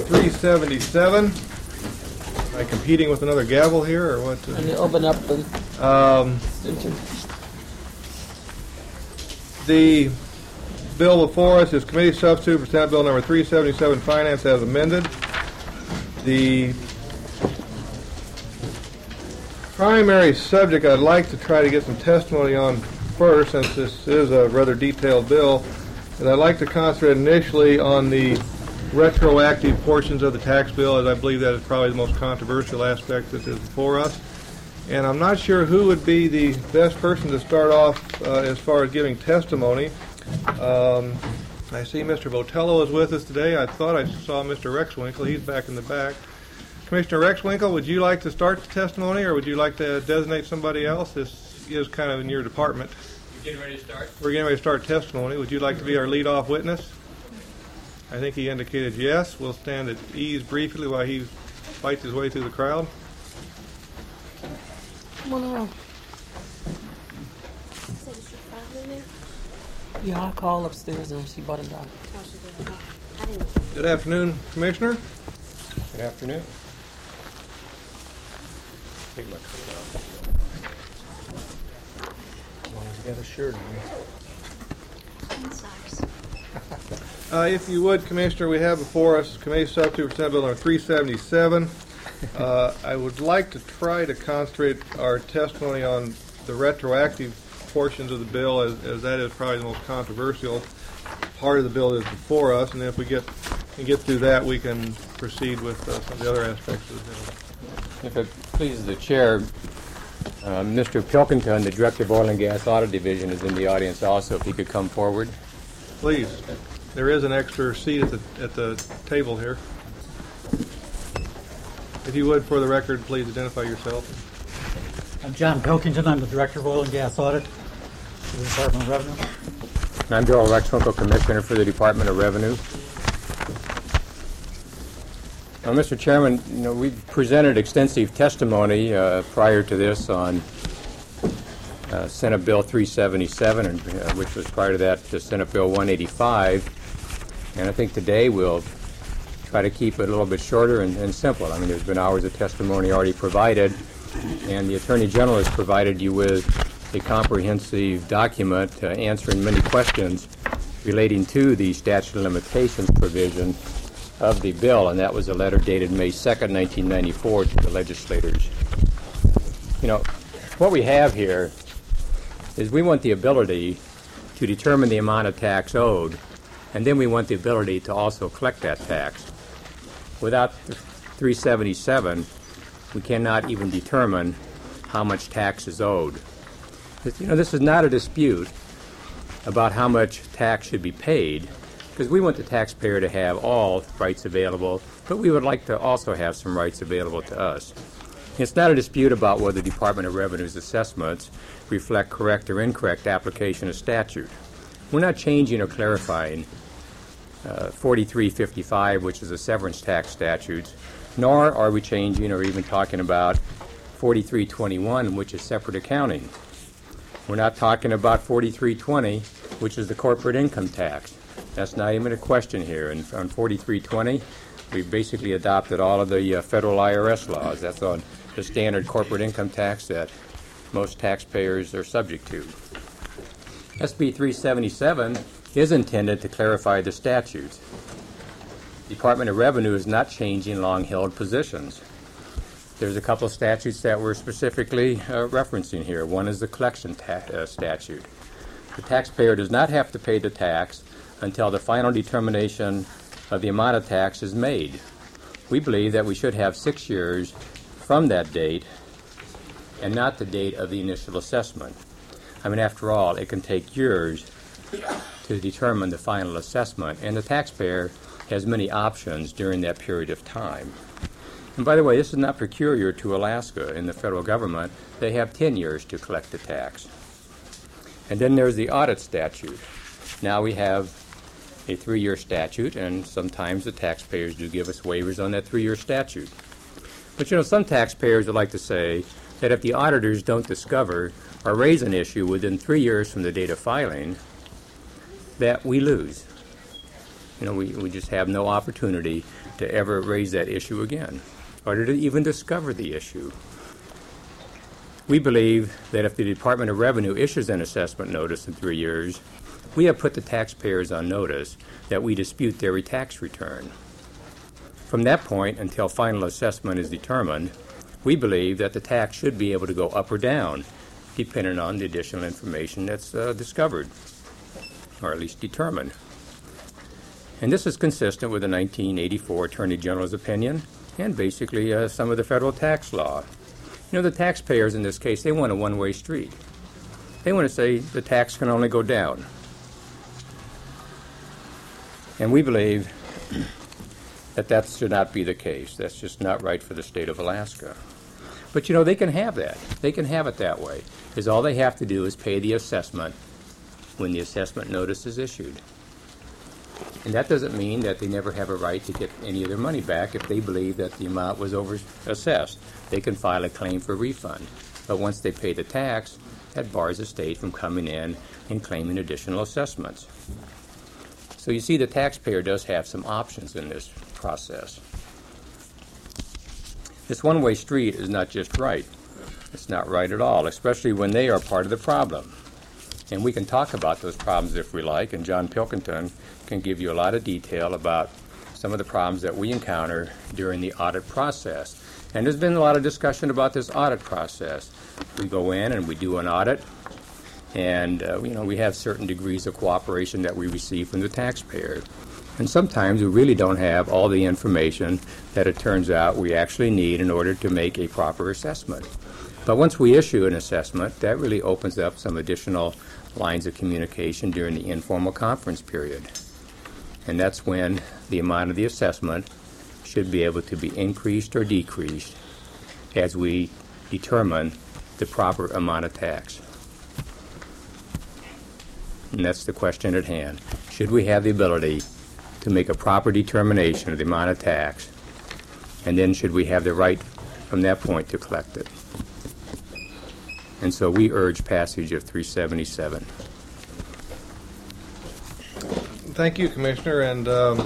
number 377. Am I competing with another gavel here, or what? And you open up the the bill before us is committee substitute for Senate Bill number 377, Finance as amended. The primary subject I'd like to try to get some testimony on first, since this is a rather detailed bill, and I'd like to concentrate initially on the retroactive portions of the tax bill, as I believe that is probably the most controversial aspect that is before us. And I'm not sure who would be the best person to start off as far as giving testimony. I see Mr. Botello is with us today. I thought I saw Mr. Rexwinkle. He's back in the back. Commissioner Rexwinkle, would you like to start the testimony, or would you like to designate somebody else? This is kind of in your department. We're getting ready to start? We're getting ready to start testimony. Would you like to be our lead-off witness? I think he indicated yes. We'll stand at ease briefly while he fights his way through the crowd. Come on around. Yeah, I'll call upstairs and she brought him down. Good afternoon, Commissioner. Good afternoon. Take my coat off. As long as you got a shirt on. If you would, Commissioner, we have before us Committee Substitute for Senate Bill number 377. I would like to try to concentrate our testimony on the retroactive portions of the bill, as that is probably the most controversial part of the bill that is before us, and then if we can get through that, we can proceed with some of the other aspects of the bill. If it pleases the chair, Mr. Pilkington, the Director of Oil and Gas Audit Division, is in the audience also. If he could come forward. Please. There is an extra seat at the table here. If you would, for the record, please identify yourself. I'm John Pilkington. I'm the Director of Oil and Gas Audit for the Department of Revenue. And I'm Darrell Rexwinkle, Commissioner for the Department of Revenue. Now, Mr. Chairman, we've presented extensive testimony prior to this on Senate Bill 377, and, which was prior to that to Senate Bill 185. And I think today we'll try to keep it a little bit shorter and simple. I mean, there's been hours of testimony already provided, and the Attorney General has provided you with a comprehensive document answering many questions relating to the statute of limitations provision of the bill, and that was a letter dated May 2nd, 1994 to the legislators. What we have here is we want the ability to determine the amount of tax owed, and then we want the ability to also collect that tax. Without 377, we cannot even determine how much tax is owed. This is not a dispute about how much tax should be paid, because we want the taxpayer to have all rights available, but we would like to also have some rights available to us. It's not a dispute about whether the Department of Revenue's assessments reflect correct or incorrect application of statute. We're not changing or clarifying 4355, which is a severance tax statute, nor are we changing or even talking about 4321, which is separate accounting. We're not talking about 4320, which is the corporate income tax. That's not even a question here. And on 4320, we've basically adopted all of the federal IRS laws. That's on the standard corporate income tax that most taxpayers are subject to. SB 377 is intended to clarify the statutes. The Department of Revenue is not changing long-held positions. There's a couple of statutes that we're specifically referencing here. One is the collection statute. The taxpayer does not have to pay the tax until the final determination of the amount of tax is made. We believe that we should have 6 years from that date and not the date of the initial assessment. I mean, after all, it can take years to determine the final assessment, and the taxpayer has many options during that period of time. And by the way, this is not peculiar to Alaska. In the federal government, they have 10 years to collect the tax. And then there's the audit statute. Now we have a 3-year statute, and sometimes the taxpayers do give us waivers on that 3-year statute. But some taxpayers would like to say that if the auditors don't discover or raise an issue within 3 years from the date of filing, that we lose. We just have no opportunity to ever raise that issue again, or to even discover the issue. We believe that if the Department of Revenue issues an assessment notice in 3 years, we have put the taxpayers on notice that we dispute their tax return. From that point until final assessment is determined, we believe that the tax should be able to go up or down, depending on the additional information that's discovered, or at least determined. And this is consistent with the 1984 Attorney General's opinion and basically some of the federal tax law. You know, the taxpayers in this case, they want a one-way street. They want to say the tax can only go down. And we believe that that should not be the case. That's just not right for the state of Alaska. But, you know, they can have that. They can have it that way, because all they have to do is pay the assessment when the assessment notice is issued. And that doesn't mean that they never have a right to get any of their money back if they believe that the amount was over-assessed. They can file a claim for refund. But once they pay the tax, that bars the state from coming in and claiming additional assessments. So you see, the taxpayer does have some options in this process. This one-way street is not just right. It's not right at all, especially when they are part of the problem. And we can talk about those problems if we like, and John Pilkington can give you a lot of detail about some of the problems that we encounter during the audit process. And there's been a lot of discussion about this audit process. We go in and we do an audit, and we have certain degrees of cooperation that we receive from the taxpayer. And sometimes we really don't have all the information that it turns out we actually need in order to make a proper assessment. But once we issue an assessment, that really opens up some additional lines of communication during the informal conference period. And that's when the amount of the assessment should be able to be increased or decreased as we determine the proper amount of tax. And that's the question at hand. Should we have the ability to make a proper determination of the amount of tax, and then should we have the right from that point to collect it? And so we urge passage of 377. Thank you, Commissioner. And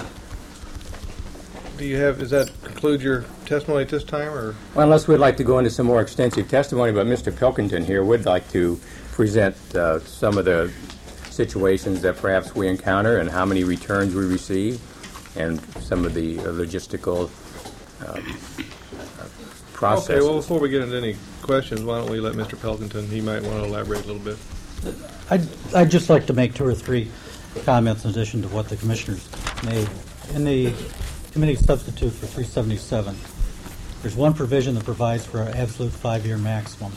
does that conclude your testimony at this time, or? Well, unless we'd like to go into some more extensive testimony, but Mr. Pilkington here would like to present some of the situations that perhaps we encounter and how many returns we receive and some of the logistical processes. Okay, well, before we get into any questions, why don't we let Mr. Pilkington, he might want to elaborate a little bit. I'd just like to make 2 or 3 comments in addition to what the commissioners made. In the committee substitute for 377, there's one provision that provides for an absolute 5-year maximum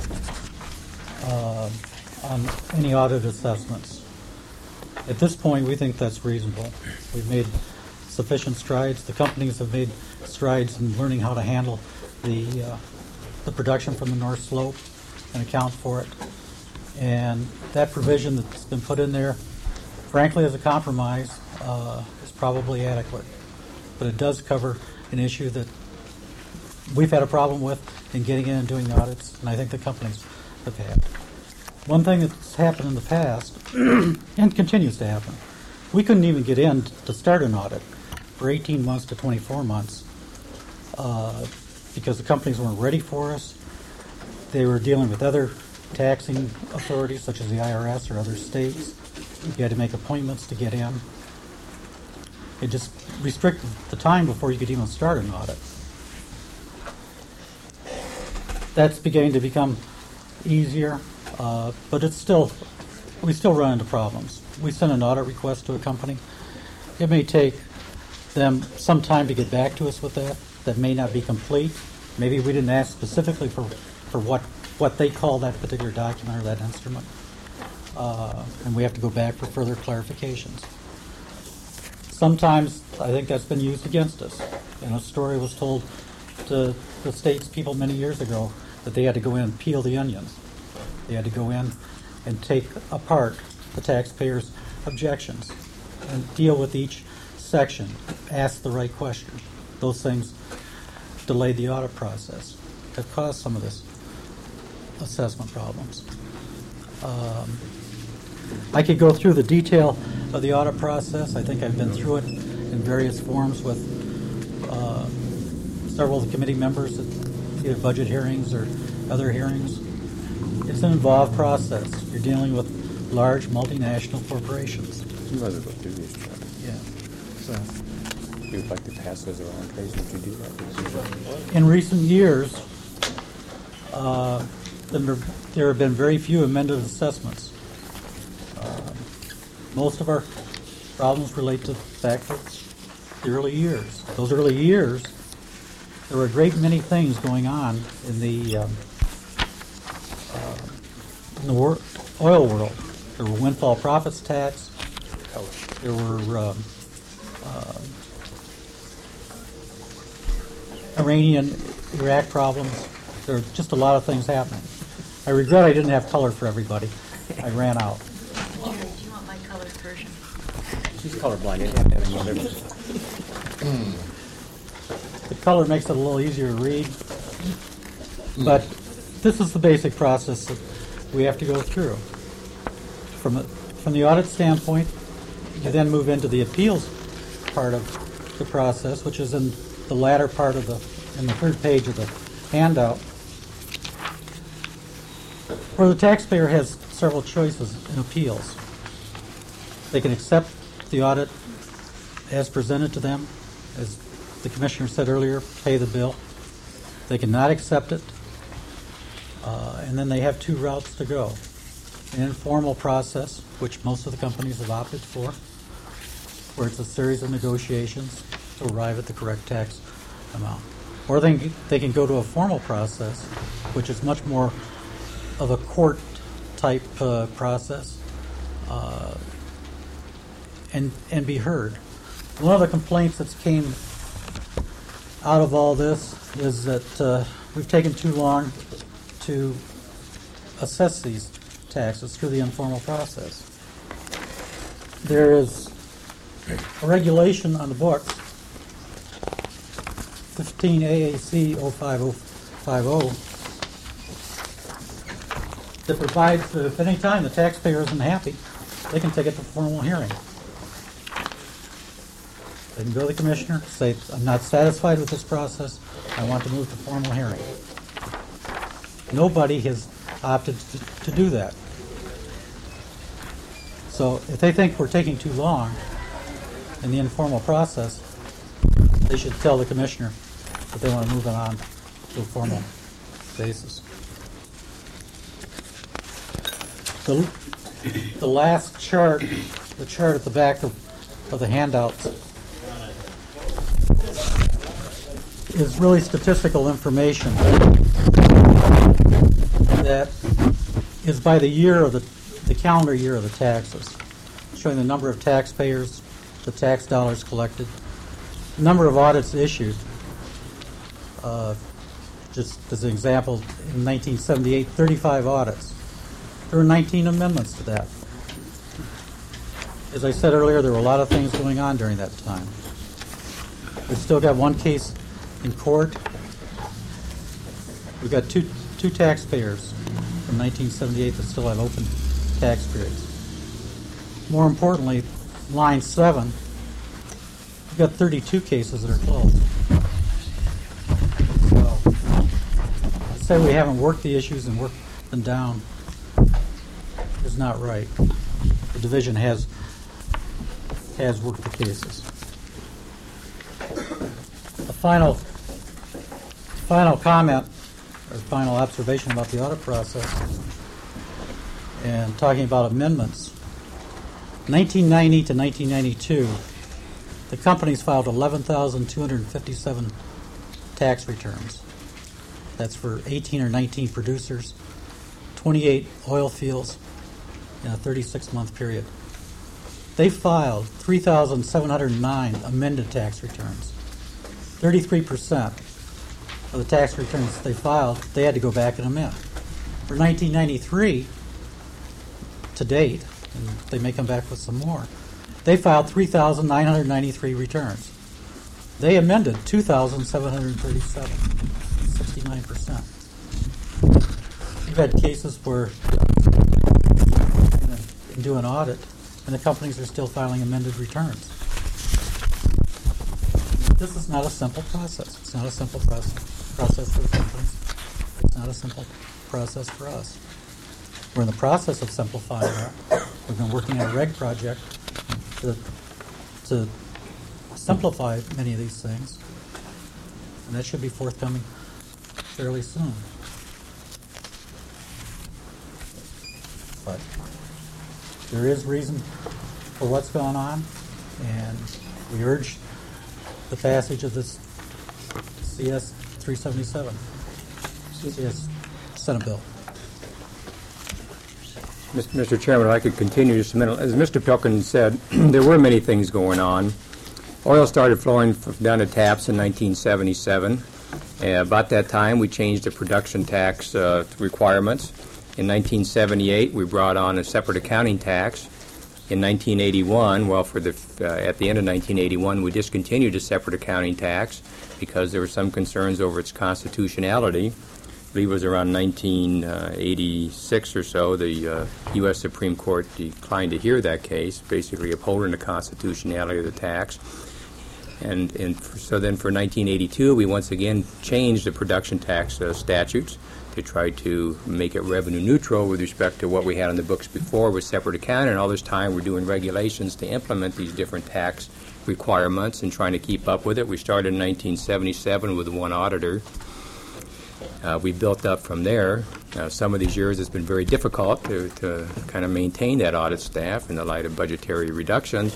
on any audit assessments. At this point, we think that's reasonable. We've made sufficient strides. The companies have made strides in learning how to handle the production from the North Slope and account for it. And that provision that's been put in there, frankly, as a compromise, is probably adequate. But it does cover an issue that we've had a problem with in getting in and doing the audits, and I think the companies have had. One thing that's happened in the past, and continues to happen, we couldn't even get in to start an audit for 18 months to 24 months because the companies weren't ready for us. They were dealing with other taxing authorities, such as the IRS or other states. You had to make appointments to get in. It just restricted the time before you could even start an audit. That's beginning to become easier, but we still run into problems. We send an audit request to a company. It may take them some time to get back to us with that. That may not be complete. Maybe we didn't ask specifically for what they call that particular document or that instrument. And we have to go back for further clarifications. Sometimes I think that's been used against us. And a story was told to the state's people many years ago that they had to go in and peel the onions. They had to go in and take apart the taxpayers' objections and deal with each section, ask the right question. Those things delayed the audit process. That caused some of this assessment problems. I could go through the detail of the audit process. I think I've been through it in various forms with several of the committee members at either budget hearings or other hearings. It's an involved process. You're dealing with large multinational corporations. You might as well do this, John. Yeah. So, If you would like to pass those around, Tracy, would you do that? in recent years, there have been very few amended assessments. Most of our problems relate to the fact that the early years. Those early years, there were a great many things going on in the oil world. There were windfall profits tax. There were Iranian-Iraq problems. There were just a lot of things happening. I regret I didn't have color for everybody. I ran out. Here, do you want my colored version? She's colorblind. You have to have any other. The color makes it a little easier to read. But this is the basic process that we have to go through. From the audit standpoint, you then move into the appeals part of the process, which is in the latter part of in the third page of the handout, where the taxpayer has several choices in appeals. They can accept the audit as presented to them, as the commissioner said earlier, pay the bill. They cannot accept it, and then they have two routes to go. An informal process, which most of the companies have opted for, where it's a series of negotiations to arrive at the correct tax amount. Or they can go to a formal process, which is much more of a court-type process, and be heard. One of the complaints that came out of all this is that we've taken too long to assess these taxes through the informal process. There is a regulation on the books, 15 AAC 05050, that provides that if any time the taxpayer isn't happy, they can take it to formal hearing. They can go to the commissioner, say, I'm not satisfied with this process, I want to move to formal hearing. Nobody has opted to do that. So if they think we're taking too long in the informal process, they should tell the commissioner that they want to move it on to a formal basis. The last chart, the chart at the back of the handouts, is really statistical information that is by the year of the calendar year of the taxes, showing the number of taxpayers, the tax dollars collected, the number of audits issued. Just as an example, in 1978, 35 audits. There were 19 amendments to that. As I said earlier, there were a lot of things going on during that time. We've still got one case in court. We've got two taxpayers from 1978 that still have open tax periods. More importantly, line 7, we've got 32 cases that are closed. So, to say we haven't worked the issues and worked them down is not right. The division has worked the cases. A final comment or final observation about the audit process and talking about amendments. 1990 to 1992, the companies filed 11,257 tax returns. That's for 18 or 19 producers, 28 oil fields in a 36-month period. They filed 3,709 amended tax returns. 33% of the tax returns they filed, they had to go back and amend. For 1993, to date, and they may come back with some more, they filed 3,993 returns. They amended 2,737, 69%. We've had cases where you do an audit and the companies are still filing amended returns. This is not a simple process. It's not a simple process for the companies. It's not a simple process for us. We're in the process of simplifying that. We've been working on a reg project to simplify many of these things, and that should be forthcoming fairly soon. But there is reason for what's going on, and we urge the passage of this CS 377, CS Senate bill. Mr. Chairman, if I could continue just a minute. As Mr. Pilkins said, there were many things going on. Oil started flowing down the taps in 1977. About that time, we changed the production tax requirements. In 1978, we brought on a separate accounting tax. In 1981, at the end of 1981, we discontinued a separate accounting tax because there were some concerns over its constitutionality. I believe it was around 1986 or so, the U.S. Supreme Court declined to hear that case, basically upholding the constitutionality of the tax. And so then for 1982, we once again changed the production tax statutes to try to make it revenue neutral with respect to what we had on the books before with separate accounting. And all this time we're doing regulations to implement these different tax requirements and trying to keep up with it. We started in 1977 with one auditor. We built up from there. Some of these years it's been very difficult to kind of maintain that audit staff in the light of budgetary reductions.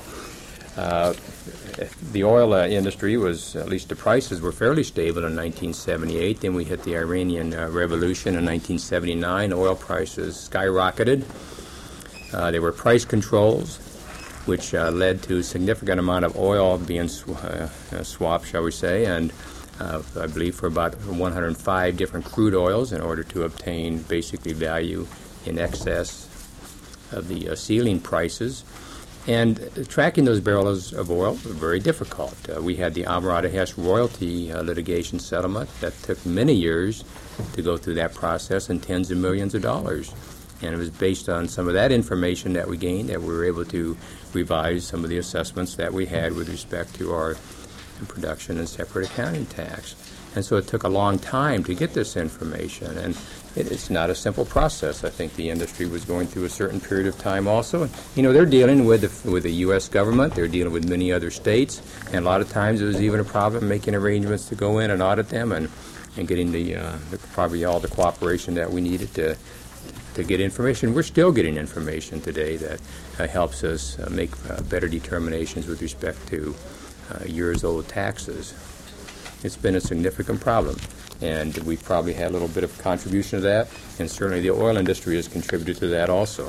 The oil industry was, at least the prices were fairly stable in 1978. Then we hit the Iranian Revolution in 1979. Oil prices skyrocketed. There were price controls, which led to a significant amount of oil being swapped, shall we say, and I believe for about 105 different crude oils in order to obtain basically value in excess of the ceiling prices. And tracking those barrels of oil was very difficult. We had the Amarada Hess royalty litigation settlement that took many years to go through that process and tens of millions of dollars. And it was based on some of that information that we gained that we were able to revise some of the assessments that we had with respect to our production and separate accounting tax. And so it took a long time to get this information, and it's not a simple process. I think the industry was going through a certain period of time also. You know, they're dealing with the U.S. government, they're dealing with many other states, and a lot of times it was even a problem making arrangements to go in and audit them and getting probably all the cooperation that we needed to get information. We're still getting information today that helps us make better determinations with respect to years-old taxes. It's been a significant problem, and we've probably had a little bit of contribution to that, and certainly the oil industry has contributed to that also.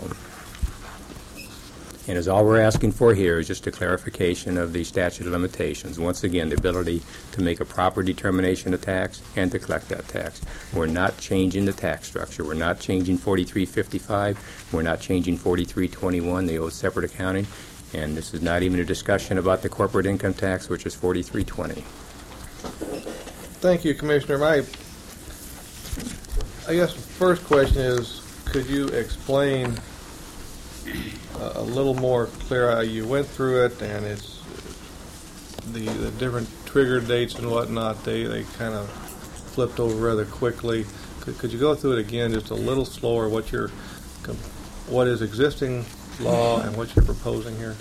And as all we're asking for here is just a clarification of the statute of limitations. Once again, the ability to make a proper determination of tax and to collect that tax. We're not changing the tax structure. We're not changing 4355. We're not changing 4321, the old separate accounting. And this is not even a discussion about the corporate income tax, which is 4320. Thank you, Commissioner. I guess the first question is, could you explain a little more clear how you went through it, and it's the different trigger dates and whatnot, they kind of flipped over rather quickly. Could you go through it again just a little slower, what is existing law and what you're proposing here?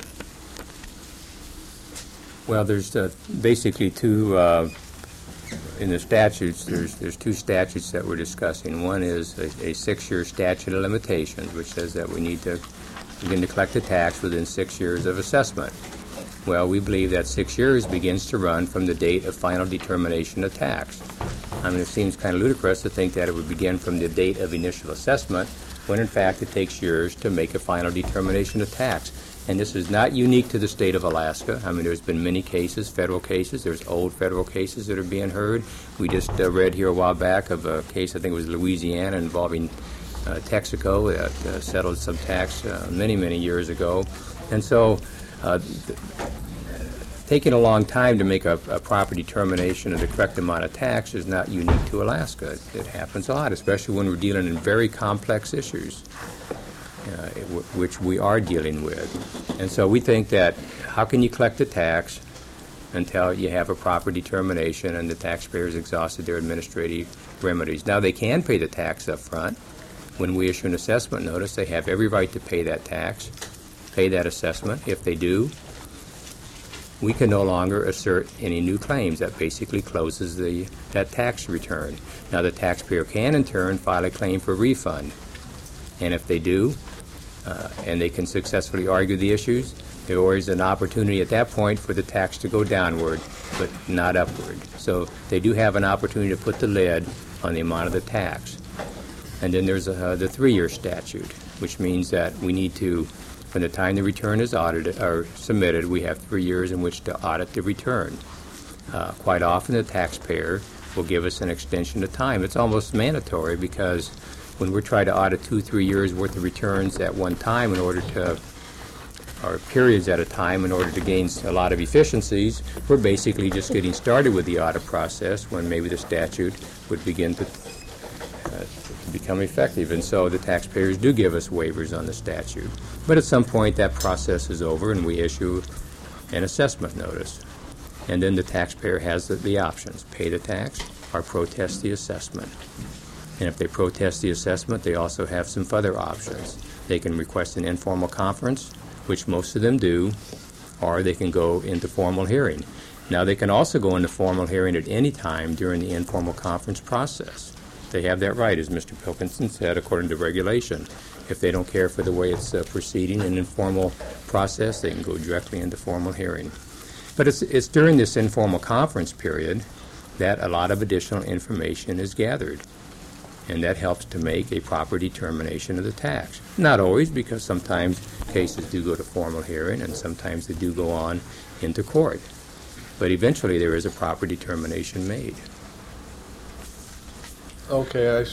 Well, there's basically two, in the statutes, there's two statutes that we're discussing. One is a 6-year statute of limitations, which says that we need to begin to collect a tax within 6 years of assessment. Well, we believe that 6 years begins to run from the date of final determination of tax. I mean, it seems kind of ludicrous to think that it would begin from the date of initial assessment, when in fact it takes years to make a final determination of tax. And this is not unique to the state of Alaska. I mean, there's been many cases, federal cases. There's old federal cases that are being heard. We just read here a while back of a case, I think it was Louisiana, involving Texaco that settled some tax many, many years ago. And so taking a long time to make a proper determination of the correct amount of tax is not unique to Alaska. It happens a lot, especially when we're dealing in very complex issues, which we are dealing with. And so we think that how can you collect a tax until you have a proper determination and the taxpayers exhausted their administrative remedies. Now, they can pay the tax up front. When we issue an assessment notice, they have every right to pay that tax, pay that assessment. If they do, we can no longer assert any new claims. That basically closes that tax return. Now, the taxpayer can, in turn, file a claim for refund. And if they do, and they can successfully argue the issues, there always an opportunity at that point for the tax to go downward, but not upward. So they do have an opportunity to put the lid on the amount of the tax. And then there's the 3-year statute, which means that we need to, from the time the return is audited or submitted, we have 3 years in which to audit the return. Quite often the taxpayer will give us an extension of time. It's almost mandatory because when we're trying to audit 2-3 years worth of returns at one time in order to, or periods at a time in order to gain a lot of efficiencies, we're basically just getting started with the audit process when maybe the statute would begin to become effective. And so the taxpayers do give us waivers on the statute. But at some point that process is over and we issue an assessment notice. And then the taxpayer has the options, pay the tax or protest the assessment. And if they protest the assessment, they also have some further options. They can request an informal conference, which most of them do, or they can go into formal hearing. Now, they can also go into formal hearing at any time during the informal conference process. They have that right, as Mr. Pilkinson said, according to regulation. If they don't care for the way it's proceeding in an informal process, they can go directly into formal hearing. But it's during this informal conference period that a lot of additional information is gathered. And that helps to make a proper determination of the tax. Not always, because sometimes cases do go to formal hearing and sometimes they do go on into court. But eventually there is a proper determination made. Okay,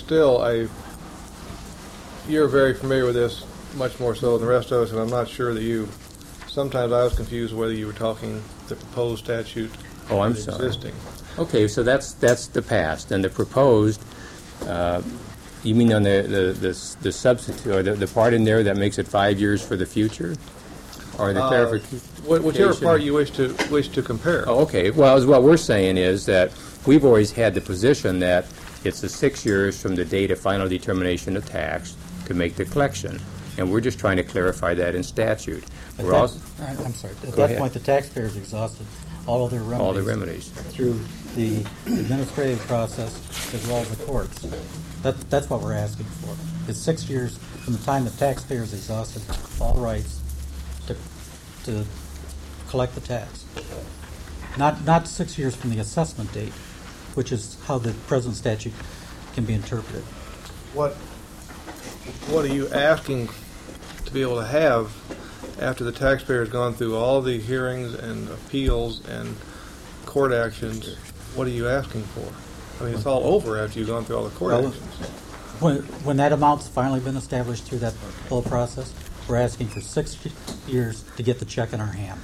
you're very familiar with this, much more so than the rest of us, and I'm not sure that sometimes I was confused whether you were talking the proposed statute Oh, I'm or the sorry. existing. Okay, so that's the past. And the proposed, you mean on the substitute, or the part in there that makes it 5 years for the future? Or the clarification? Whichever part you wish to compare. Oh, okay. Well, what we're saying is that we've always had the position that it's the 6 years from the date of final determination of tax to make the collection. And we're just trying to clarify that in statute. We're also I'm sorry. At Go that ahead. point, the taxpayers exhausted all of their remedies. all the remedies. Through the administrative process as well as the courts. That's what we're asking for. It's 6 years from the time the taxpayers exhausted all rights to collect the tax. Not 6 years from the assessment date, which is how the present statute can be interpreted. What are you asking to be able to have after the taxpayer has gone through all the hearings and appeals and court actions? What are you asking for? I mean, it's all over after you've gone through all the court Well, actions. When that amount's finally been established through that whole process, we're asking for 6 years to get the check in our hand.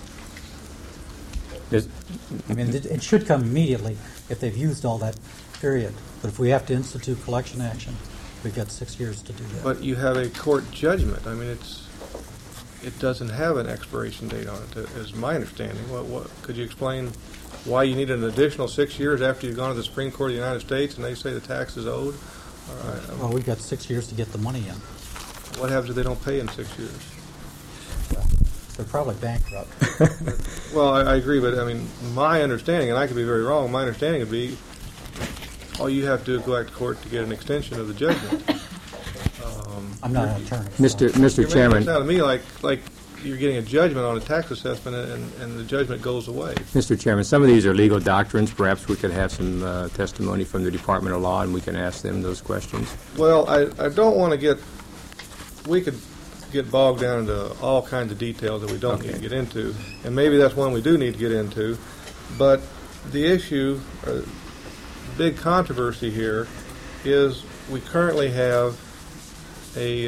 I mean, it should come immediately if they've used all that period. But if we have to institute collection action, we've got 6 years to do that. But you have a court judgment. I mean, it doesn't have an expiration date on it, is my understanding. What could you explain why you need an additional 6 years after you've gone to the Supreme Court of the United States and they say the tax is owed? All right. Well, we've got 6 years to get the money in. What happens if they don't pay in 6 years? They're probably bankrupt. Well, I agree, but I mean, my understanding, and I could be very wrong, my understanding would be all you have to do is go back to court to get an extension of the judgment. I'm not an attorney. so- Mr. You're making it Chairman, sound to me like you're getting a judgment on a tax assessment and the judgment goes away. Mr. Chairman, some of these are legal doctrines. Perhaps we could have some testimony from the Department of Law, and we can ask them those questions. Well, I don't want to we could get bogged down into all kinds of details that we don't need to get into, and maybe that's one we do need to get into, but the issue, the big controversy here is we currently have a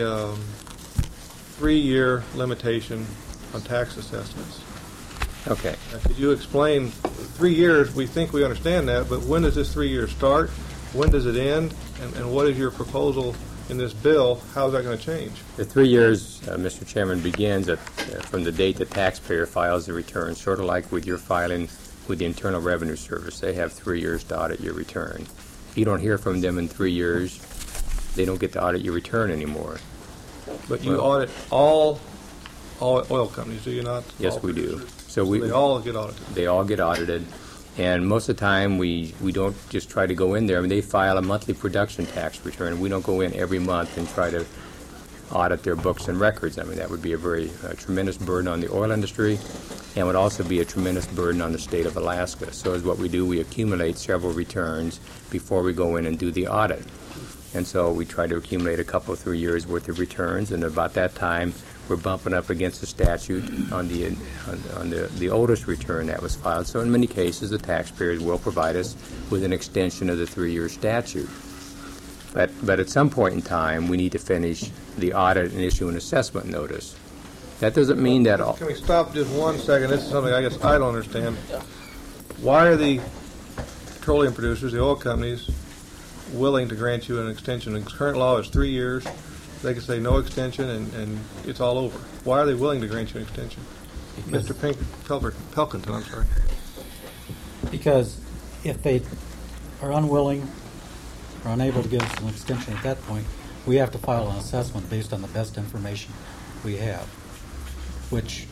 3-year limitation on tax assessments. Okay. Now, could you explain 3 years? We think we understand that, but when does this 3 years start? When does it end? And what is your proposal in this bill, how's that going to change? The 3 years, Mr. Chairman, begins from the date the taxpayer files the return, sort of like with your filing with the Internal Revenue Service. They have 3 years to audit your return. If you don't hear from them in 3 years, they don't get to audit your return anymore. But you audit all oil companies, do you not? Yes, All we do. producers. So we They all get audited. They all get audited, and most of the time we don't just try to go in there. I mean, they file a monthly production tax return. We don't go in every month and try to audit their books and records. I mean, that would be a very tremendous burden on the oil industry, and would also be a tremendous burden on the state of Alaska. So is what we do. We accumulate several returns before we go in and do the audit. And so we try to accumulate a couple, 3 years worth of returns, and about that time we're bumping up against the statute on the oldest return that was filed. So in many cases, the taxpayers will provide us with an extension of the 3-year statute. But at some point in time, we need to finish the audit and issue an assessment notice. That doesn't mean that all. Can we stop just 1 second? This is something I guess I don't understand. Why are the petroleum producers, the oil companies, willing to grant you an extension? The current law is 3 years. They can say no extension and it's all over. Why are they willing to grant you an extension? Mr. Pelkington, I'm sorry. Because if they are unwilling or unable to give us an extension at that point, we have to file an assessment based on the best information we have, which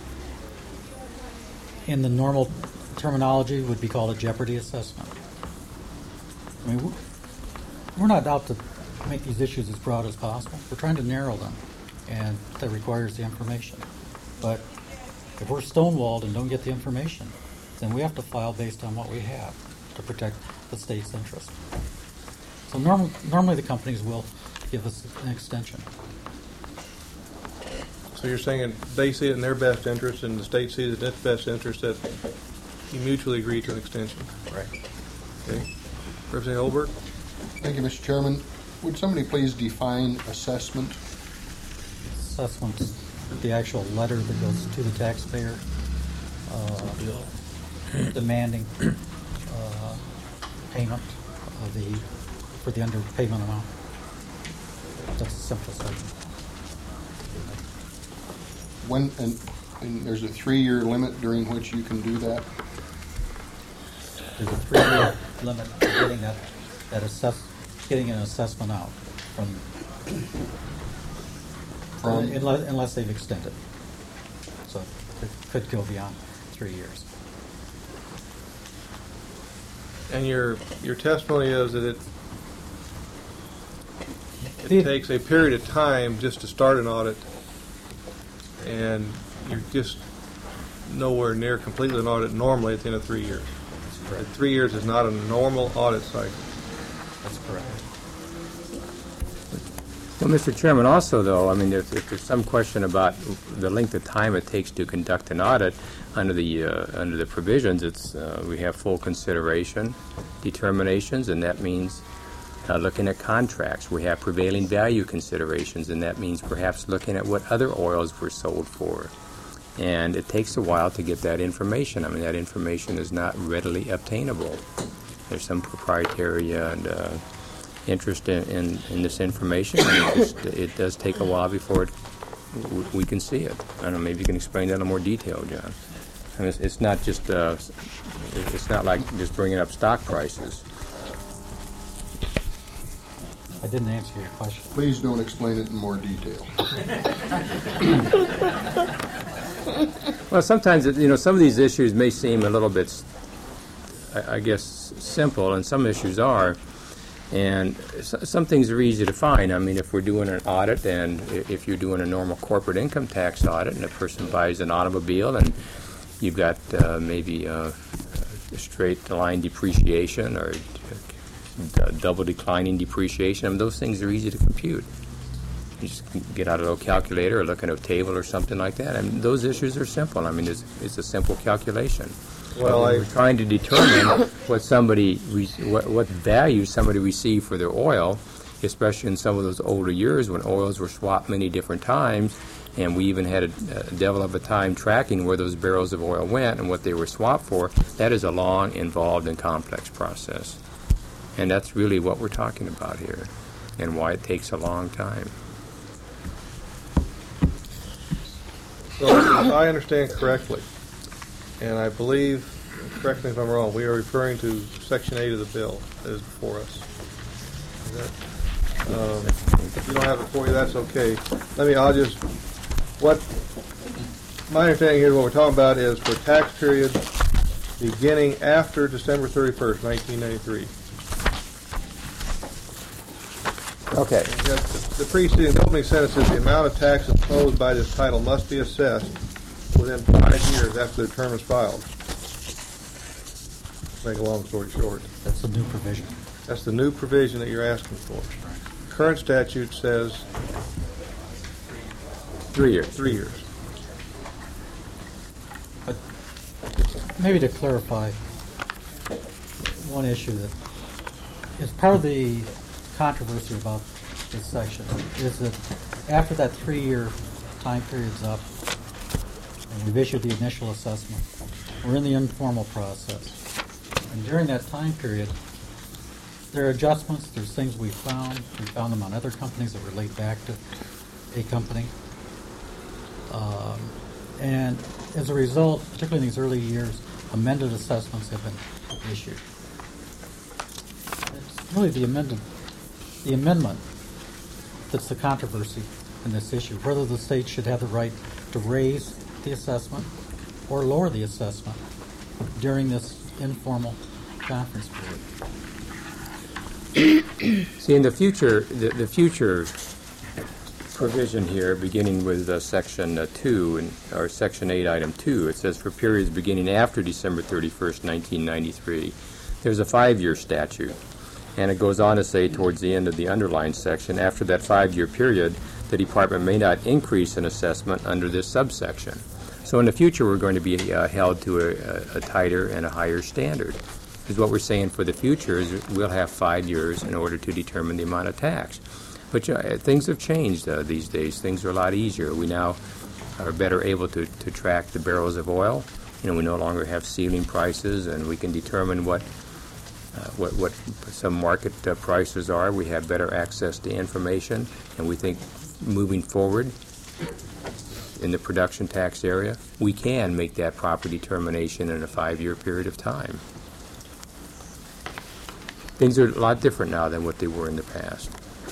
in the normal terminology would be called a jeopardy assessment. I mean, we're not out to make these issues as broad as possible. We're trying to narrow them, and that requires the information. But if we're stonewalled and don't get the information, then we have to file based on what we have to protect the state's interest. So normally the companies will give us an extension. So you're saying they see it in their best interest and the state sees it in its best interest that you mutually agree to an extension? Right. Okay. Representative Olberg? Thank you, Mr. Chairman. Would somebody please define assessment? Assessment's the actual letter that goes to the taxpayer demanding payment for the underpayment amount. That's the simplest way. When and there's a 3-year limit during which you can do that? There's a 3-year limit for getting an assessment out unless they've extended. So it could go beyond 3 years. And your testimony is that it takes a period of time just to start an audit, and you're just nowhere near completely an audit normally at the end of 3 years. Correct. 3 years is not a normal audit cycle. That's correct. Well, Mr. Chairman, also, though, I mean, if there's some question about the length of time it takes to conduct an audit under the provisions, it's we have full consideration determinations, and that means looking at contracts. We have prevailing value considerations, and that means perhaps looking at what other oils were sold for. And it takes a while to get that information. I mean, that information is not readily obtainable. There's some proprietary and interest in this information, and it does take a while before we can see it. I don't know, maybe you can explain that in more detail, John. I mean, it's not just it's not like just bringing up stock prices. I didn't answer your question. Please don't explain it in more detail. Well, sometimes, some of these issues may seem a little bit, I guess, simple, and some issues are. And some things are easy to find. I mean, if we're doing an audit, and if you're doing a normal corporate income tax audit, and a person buys an automobile, and you've got maybe straight line depreciation or double declining depreciation, I mean, those things are easy to compute. You just get out a little calculator or look at a table or something like that. I mean, those issues are simple. I mean, it's a simple calculation. Well, we're trying to determine what value somebody received for their oil, especially in some of those older years when oils were swapped many different times, and we even had a devil of a time tracking where those barrels of oil went and what they were swapped for. That is a long, involved, and complex process. And that's really what we're talking about here. and why it takes a long time. So, if I understand correctly, and I believe, correct me if I'm wrong, we are referring to Section 8 of the bill that is before us. Is that, if you don't have it for you, that's okay. My understanding here, what we're talking about is for tax period beginning after December 31st, 1993. Okay. The preceding opening sentence says the amount of tax imposed by this title must be assessed within 5 years after the term is filed. Make a long story short. That's a new provision. That's the new provision that you're asking for. Current statute says 3 years. 3 years. But maybe to clarify one issue that is part of the controversy about this section is that after that 3-year time period's up and we've issued the initial assessment, we're in the informal process. And during that time period, there are adjustments, there's things we found them on other companies that relate back to a company. And as a result, particularly in these early years, amended assessments have been issued. It's really the amendment that's the controversy in this issue, whether the state should have the right to raise the assessment or lower the assessment during this informal conference period. See, in the future, the future provision here, beginning with Section 2, or Section 8, Item 2, it says for periods beginning after December 31st, 1993, there's a 5-year statute. And it goes on to say towards the end of the underlined section, after that 5-year period, the department may not increase an assessment under this subsection. So in the future, we're going to be held to a tighter and a higher standard. Because what we're saying for the future is we'll have 5 years in order to determine the amount of tax. But things have changed these days. Things are a lot easier. We now are better able to track the barrels of oil. We no longer have ceiling prices, and we can determine what some market prices are. We have better access to information, and we think moving forward in the production tax area, we can make that proper determination in a 5-year period of time. Things are a lot different now than what they were in the past.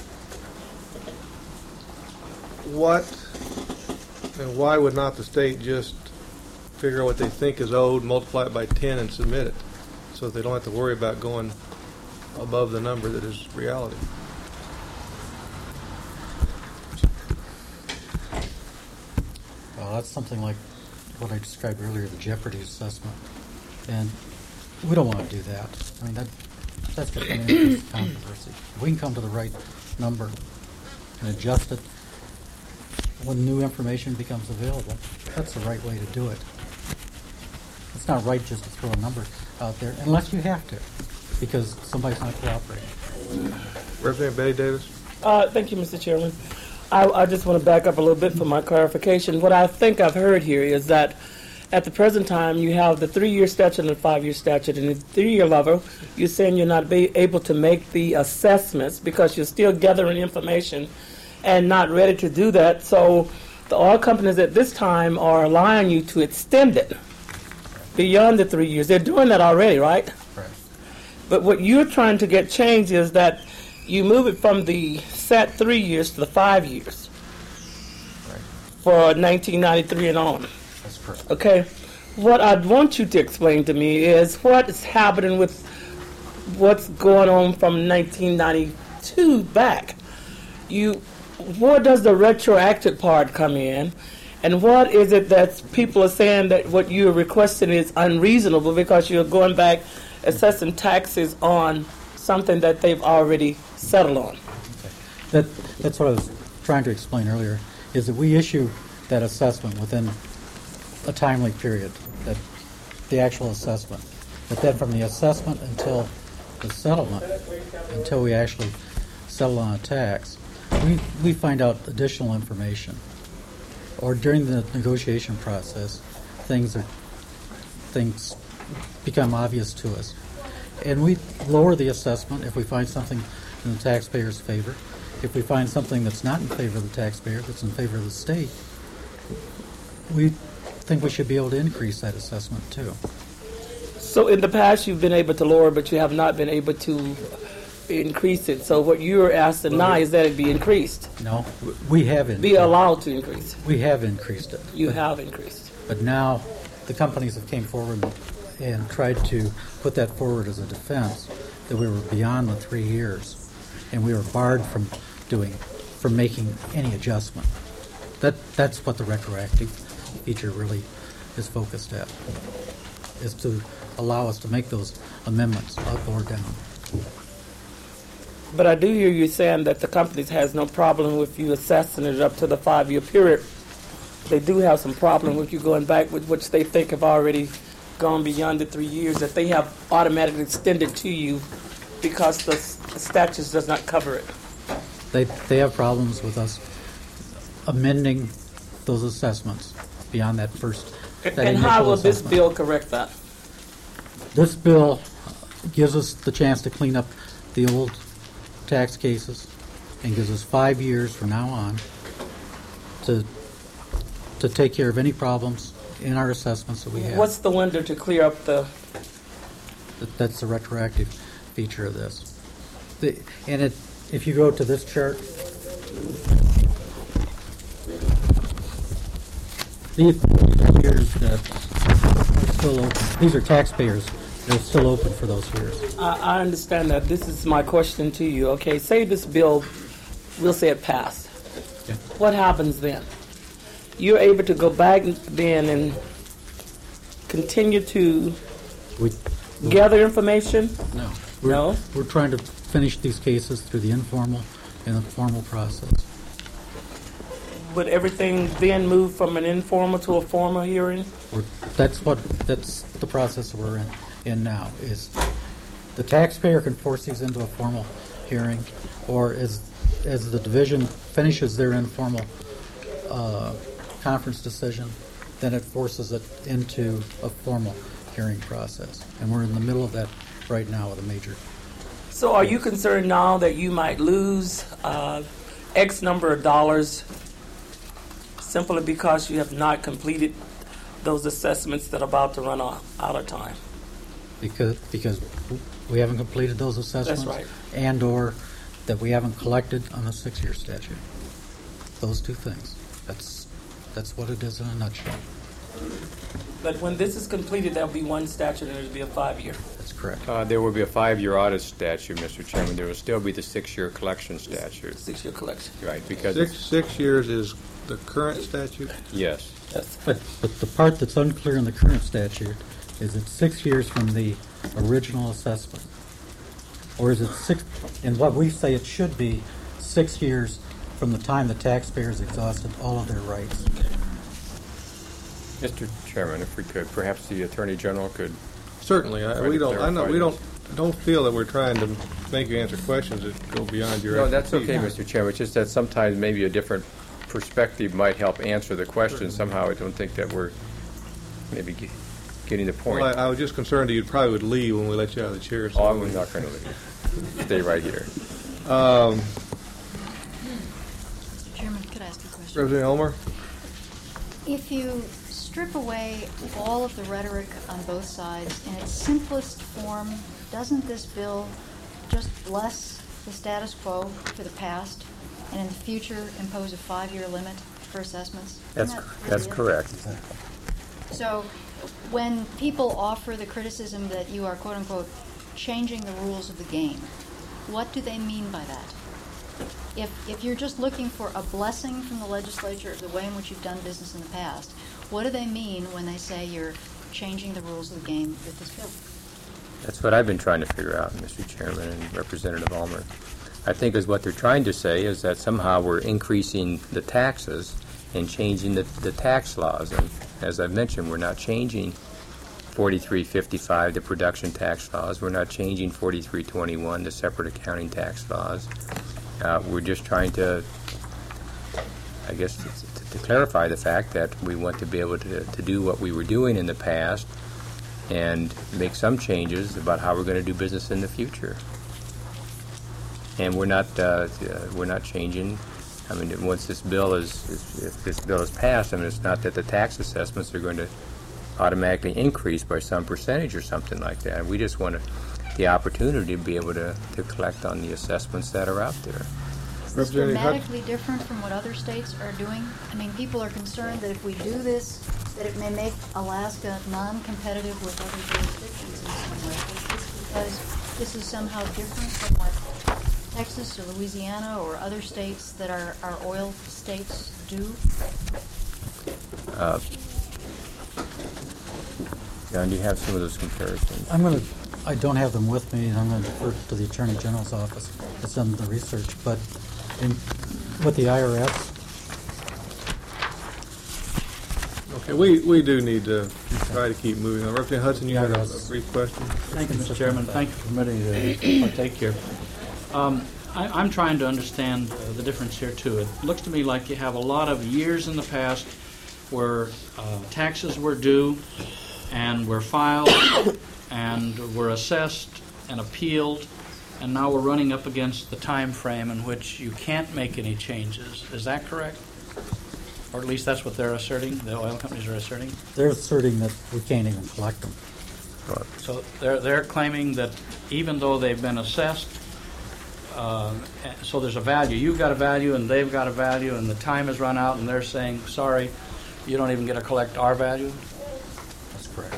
What and why would not the state just figure out what they think is owed, multiply it by 10, and submit it, so they don't have to worry about going above the number that is reality? Well, that's something like what I described earlier, the jeopardy assessment. And we don't want to do that. I mean, that's going to increase controversy. If we can come to the right number and adjust it when new information becomes available, that's the right way to do it. It's not right just to throw a number out there unless you have to, because somebody's not cooperating. Representative Betty Davis? Thank you, Mr. Chairman. I just want to back up a little bit for my clarification. What I think I've heard here is that at the present time, you have the 3-year statute and the 5-year statute. And the 3-year level, you're saying you're not able to make the assessments because you're still gathering information and not ready to do that. So the oil companies at this time are allowing you to extend it beyond the 3 years. They're doing that already, right? Right. But what you're trying to get changed is that you move it from the set 3 years to the 5 years for 1993 and on. That's correct. Okay. What I'd want you to explain to me is what is happening with what's going on from 1992 back. Where does the retroactive part come in? And what is it that people are saying that what you're requesting is unreasonable because you're going back assessing taxes on something that they've already settled on? Okay. That's what I was trying to explain earlier, is that we issue that assessment within a timely period, that the actual assessment. But then from the assessment until the settlement, until we actually settle on a tax, we find out additional information. Or during the negotiation process, things become obvious to us. And we lower the assessment if we find something in the taxpayer's favor. if we find something that's not in favor of the taxpayer, that's in favor of the state, we think we should be able to increase that assessment too. So in the past, you've been able to lower, but you have not been able to increase it. So what you're asking now is that it be increased, No, we have be increased. allowed to increase. We have increased it. You have increased. But now the companies have came forward and tried to put that forward as a defense that we were beyond the 3 years and we were barred from making any adjustment. That's what the retroactive feature really is focused at, is to allow us to make those amendments up or down. But I do hear you saying that the companies has no problem with you assessing it up to the 5-year period. They do have some problem with you going back with which they think have already gone beyond the 3 years, that they have automatically extended to you because the statutes does not cover it. They have problems with us amending those assessments beyond that first. That And how initial will this assessment. bill correct that? This bill gives us the chance to clean up the old tax cases and gives us 5 years from now on to take care of any problems in our assessments that we have. What's the window to clear up the? That's the retroactive feature of this. If you go to this chart, these are years that are still open. These are taxpayers. They're still open for those years. I understand that. This is my question to you. Okay, say this bill, we'll say it passed. Yeah. What happens then? You're able to go back then and continue to We, gather information? no. No? We're trying to finish these cases through the informal and the formal process. Would everything then move from an informal to a formal hearing? That's the process we're in now, is the taxpayer can force these into a formal hearing, or as the division finishes their informal conference decision, then it forces it into a formal hearing process. And we're in the middle of that right now with a major. So are you concerned now that you might lose X number of dollars simply because you have not completed those assessments that are about to run out of time? Because we haven't completed those assessments. right. And or that we haven't collected on the 6-year statute. Those two things. That's what it is in a nutshell. But when this is completed, there'll be one statute and it'll be a 5-year. That's correct. There will be a 5-year audit statute, Mr. Chairman. There will still be the 6-year collection statute. 6-year collection. Right, because, Six years is the current statute? yes. Yes. But the part that's unclear in the current statute is it's 6 years from the original assessment. Or is it and what we say it should be 6 years from the time the taxpayers exhausted all of their rights. Mr. Chairman, if we could, perhaps the Attorney General could. Certainly, Try we to don't. I know clarify we this. don't feel that we're trying to make you answer questions that go beyond your. No, that's okay, expertise. Mr. Chairman. It's just that sometimes maybe a different perspective might help answer the question. Somehow I don't think that we're maybe getting the point. Well, I was just concerned that you probably would leave when we let you out of the chair. Oh, I'm not going to leave. Stay right here. Mr. Chairman, could I ask a question? Representative Elmer? If you strip away all of the rhetoric on both sides in its simplest form, doesn't this bill just bless the status quo for the past and in the future impose a 5-year limit for assessments? Isn't that really it? correct. So when people offer the criticism that you are, quote unquote, changing the rules of the game, what do they mean by that? If you're just looking for a blessing from the legislature of the way in which you've done business in the past, what do they mean when they say you're changing the rules of the game with this bill? That's what I've been trying to figure out, Mr. Chairman and Representative Ulmer. I think is what they're trying to say is that somehow we're increasing the taxes and changing the tax laws. And as I've mentioned, we're not changing 4355, the production tax laws. We're not changing 4321, the separate accounting tax laws. We're just trying to, I guess, to clarify the fact that we want to be able to do what we were doing in the past and make some changes about how we're going to do business in the future. and we're not changing. I mean, once this bill if this bill is passed, I mean, it's not that the tax assessments are going to automatically increase by some percentage or something like that. We just want the opportunity to be able to collect on the assessments that are out there. Is this Representative Hudson? dramatically different from what other states are doing? I mean, people are concerned that if we do this, that it may make Alaska non-competitive with other jurisdictions in some way. Is this because this is somehow different from what Texas or Louisiana or other states that are oil states do? John, do you have some of those comparisons? I don't have them with me, and I'm going to defer to the Attorney General's office that's done the research. But with the IRS, Okay, we do need to try to keep moving on. Representative Hudson, you had a brief question? Thank you, Mr. Chairman. Thank you for permitting me to partake here. I'm trying to understand the difference here, too. It looks to me like you have a lot of years in the past where taxes were due and were filed and were assessed and appealed, and now we're running up against the time frame in which you can't make any changes. Is that correct? Or at least that's what they're asserting, the oil companies are asserting? they're asserting that we can't even collect them. So they're claiming that even though they've been assessed, so there's a value. You've got a value and they've got a value, and the time has run out, and they're saying, sorry, you don't even get to collect our value? That's correct.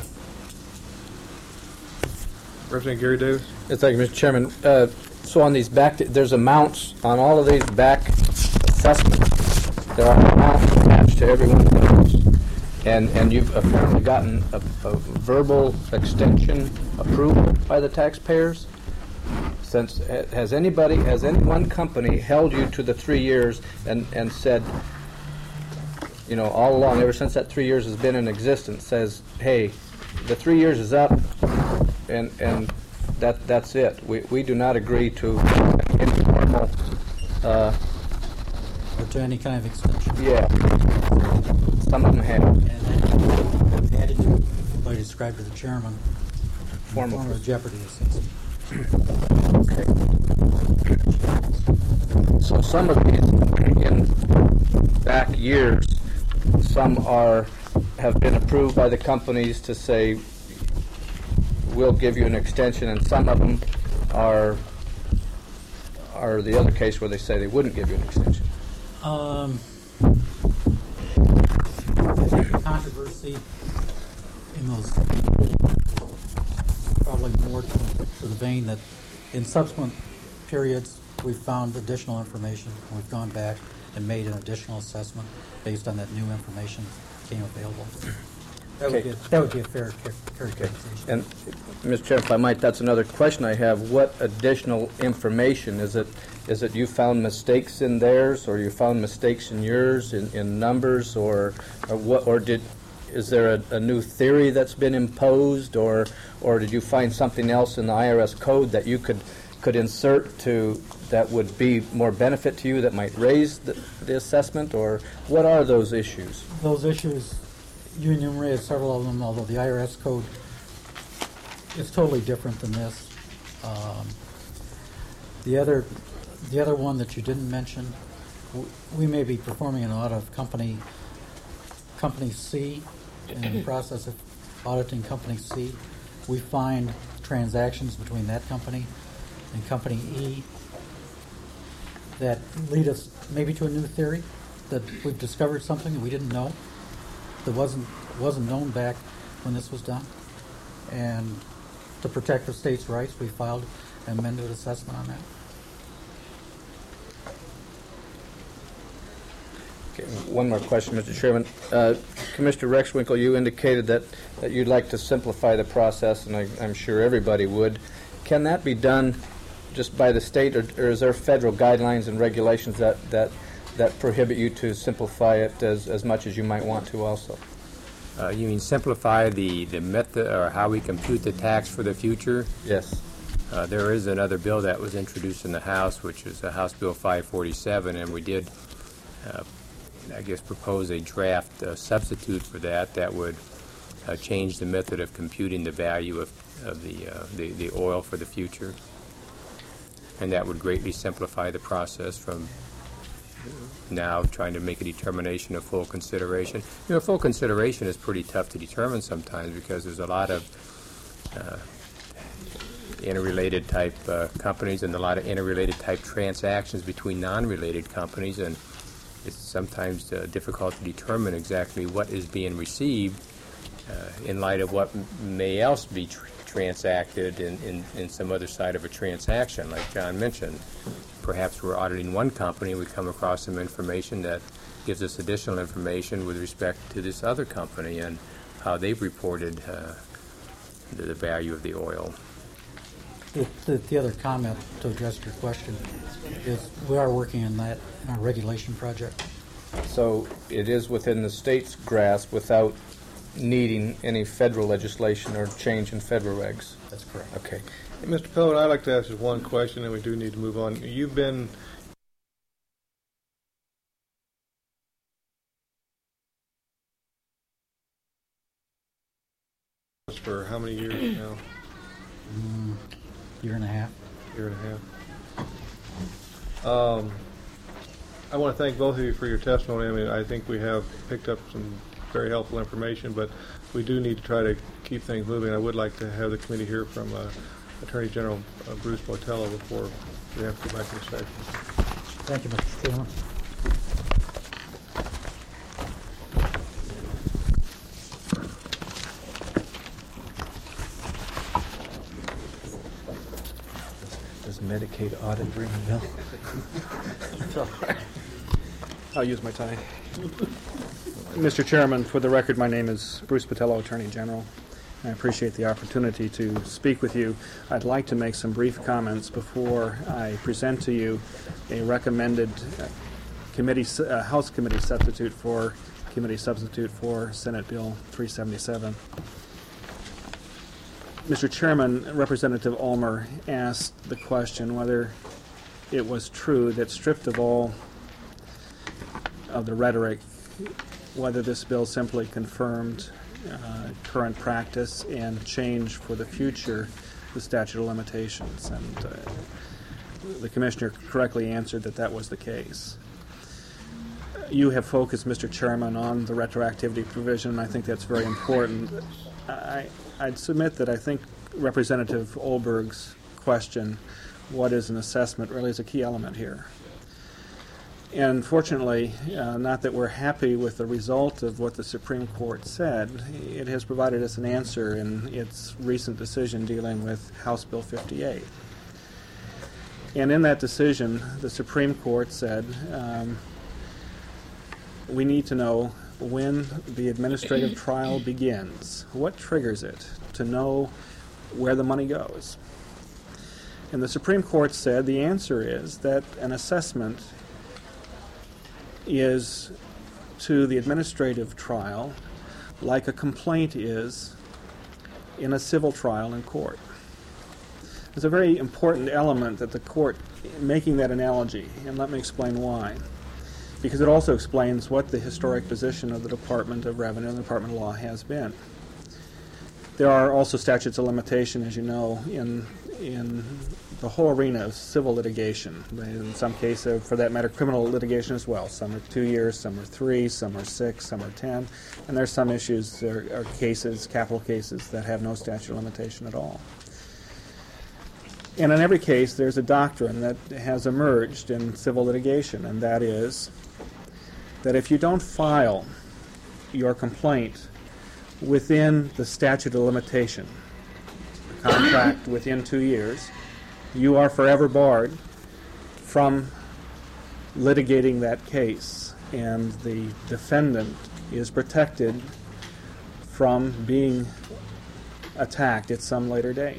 Representative Gary Davis? Yes, thank you, Mr. Chairman. So on these there's amounts on all of these back assessments. There are amounts attached to every one of those. And you've apparently gotten a verbal extension approval by the taxpayers? Has any one company held you to the 3 years and said, you know, all along, ever since that 3 years has been in existence, says, hey, the 3 years is up, and that's it. We do not agree to any normal, Or to any kind of extension. yeah. Some of them have. And that attitude, what I described to the chairman, Formal. form of jeopardy assessment. Okay. So some of these in back years, some have been approved by the companies to say we'll give you an extension, and some of them are the other case where they say they wouldn't give you an extension. Controversy in those probably more to the vein that in subsequent periods we've found additional information, and we've gone back and made an additional assessment based on that new information that became available. That would be a fair characterization. And, Mr. Chair, if I might, that's another question I have. What additional information? Is it you found mistakes in theirs, or you found mistakes in yours, in numbers, or what? Or is there a new theory that's been imposed, or did you find something else in the IRS code that you could insert that would be more benefit to you, that might raise the assessment, or what are those issues? Those issues, you enumerated several of them, although the IRS code is totally different than this. The other one that you didn't mention, we may be performing an audit of Company C. In the process of auditing Company C, we find transactions between that company and Company E that lead us maybe to a new theory, that we've discovered something that we didn't know, that wasn't known back when this was done. And to protect the state's rights, we filed an amended assessment on that. Okay, one more question, Mr. Chairman. Commissioner Rexwinkle, you indicated that you'd like to simplify the process, and I'm sure everybody would. Can that be done just by the state, or is there federal guidelines and regulations that prohibit you to simplify it as much as you might want to also? You mean simplify the method or how we compute the tax for the future? Yes. There is another bill that was introduced in the House, which is House Bill 547, and we did, I guess, propose a draft substitute for that would change the method of computing the value of the oil for the future. and that would greatly simplify the process from now trying to make a determination of full consideration. Full consideration is pretty tough to determine sometimes because there's a lot of interrelated type companies and a lot of interrelated type transactions between non-related companies, and it's sometimes difficult to determine exactly what is being received in light of what may else be transacted in some other side of a transaction, like John mentioned. Perhaps we're auditing one company and we come across some information that gives us additional information with respect to this other company and how they've reported the value of the oil. The other comment to address your question is we are working on that in our regulation project. So it is within the state's grasp without needing any federal legislation or change in federal regs. That's correct. Okay. Hey, Mr. Pillman, I'd like to ask just one question, and we do need to move on. You've been for how many years now? Year and a half. Year and a half. I want to thank both of you for your testimony. I mean, I think we have picked up some very helpful information, but we do need to try to keep things moving. I would like to have the committee hear from Attorney General Bruce Botello before we have to go back to the session. Thank you, Mr. Chairman. Does Medicaid audit ring a bell? I'll use my tie. Mr. Chairman, for the record, my name is Bruce Botello, Attorney General. I appreciate the opportunity to speak with you. I'd like to make some brief comments before I present to you a recommended House Committee substitute for Senate Bill 377. Mr. Chairman, Representative Ulmer asked the question whether it was true that, stripped of all of the rhetoric, whether this bill simply confirmed current practice and changed for the future the statute of limitations. And the Commissioner correctly answered that that was the case. You have focused, Mr. Chairman, on the retroactivity provision, and I think that's very important. I'd submit that I think Representative Olberg's question, what is an assessment, really is a key element here. And fortunately, not that we're happy with the result of what the Supreme Court said, it has provided us an answer in its recent decision dealing with House Bill 58. And in that decision, the Supreme Court said, we need to know when the administrative trial begins. What triggers it to know where the money goes? And the Supreme Court said the answer is that an assessment is to the administrative trial like a complaint is in a civil trial in court. There's a very important element that the court, making that analogy, and let me explain why. Because it also explains what the historic position of the Department of Revenue and the Department of Law has been. There are also statutes of limitation, as you know, in the whole arena of civil litigation. In some cases, for that matter, criminal litigation as well. Some are 2 years, some are 3, some are 6, some are 10. And there's some issues, there are cases, capital cases, that have no statute of limitation at all. And in every case, there's a doctrine that has emerged in civil litigation, and that is that if you don't file your complaint within the statute of limitation, the contract within 2 years, you are forever barred from litigating that case, and the defendant is protected from being attacked at some later date.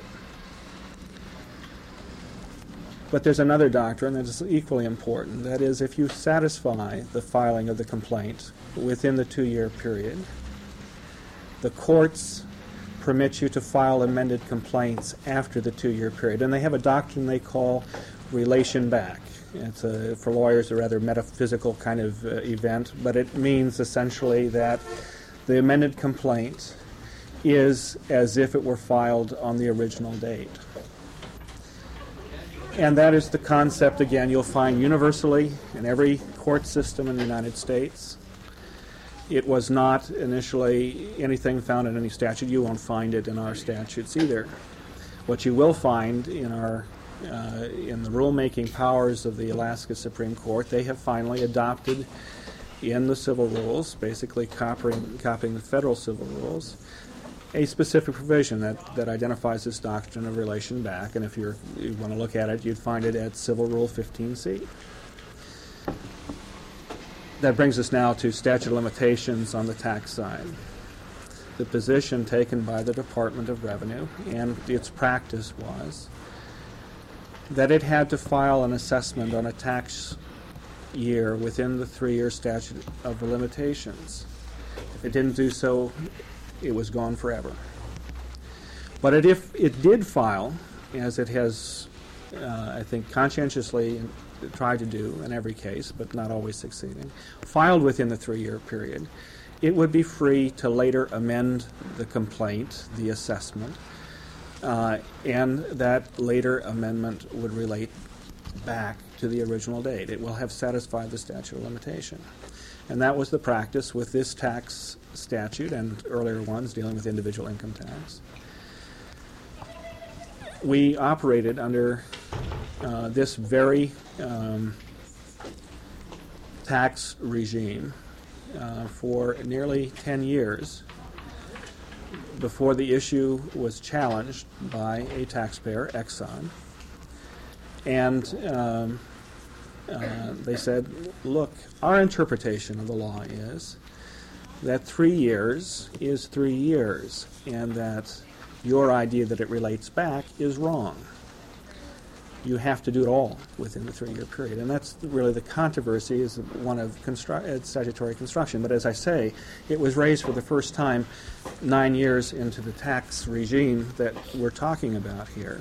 But there's another doctrine that is equally important. That is, if you satisfy the filing of the complaint within the 2-year period, the courts permit you to file amended complaints after the 2-year period. And they have a doctrine they call relation back. It's for lawyers a rather metaphysical kind of event, but it means essentially that the amended complaint is as if it were filed on the original date. And that is the concept, again, you'll find universally in every court system in the United States. It was not initially anything found in any statute. You won't find it in our statutes either. What you will find in the rulemaking powers of the Alaska Supreme Court, they have finally adopted in the civil rules, basically copying the federal civil rules, a specific provision that identifies this doctrine of relation back. And if you want to look at it, you'd find it at Civil Rule 15C. That brings us now to statute of limitations on the tax side. The position taken by the Department of Revenue and its practice was that it had to file an assessment on a tax year within the 3-year statute of limitations. If it didn't do so, it was gone forever. But if it did file, as it has, I think, conscientiously tried to do in every case, but not always succeeding, filed within the 3-year period, it would be free to later amend the complaint, the assessment, and that later amendment would relate back to the original date. It will have satisfied the statute of limitation. And that was the practice with this tax statute and earlier ones dealing with individual income tax. We operated under this very tax regime for nearly 10 years before the issue was challenged by a taxpayer, Exxon. And they said, look, our interpretation of the law is that 3 years is 3 years, and that your idea that it relates back is wrong. You have to do it all within the 3-year period. And that's really the controversy, is one of statutory construction. But as I say, it was raised for the first time 9 years into the tax regime that we're talking about here.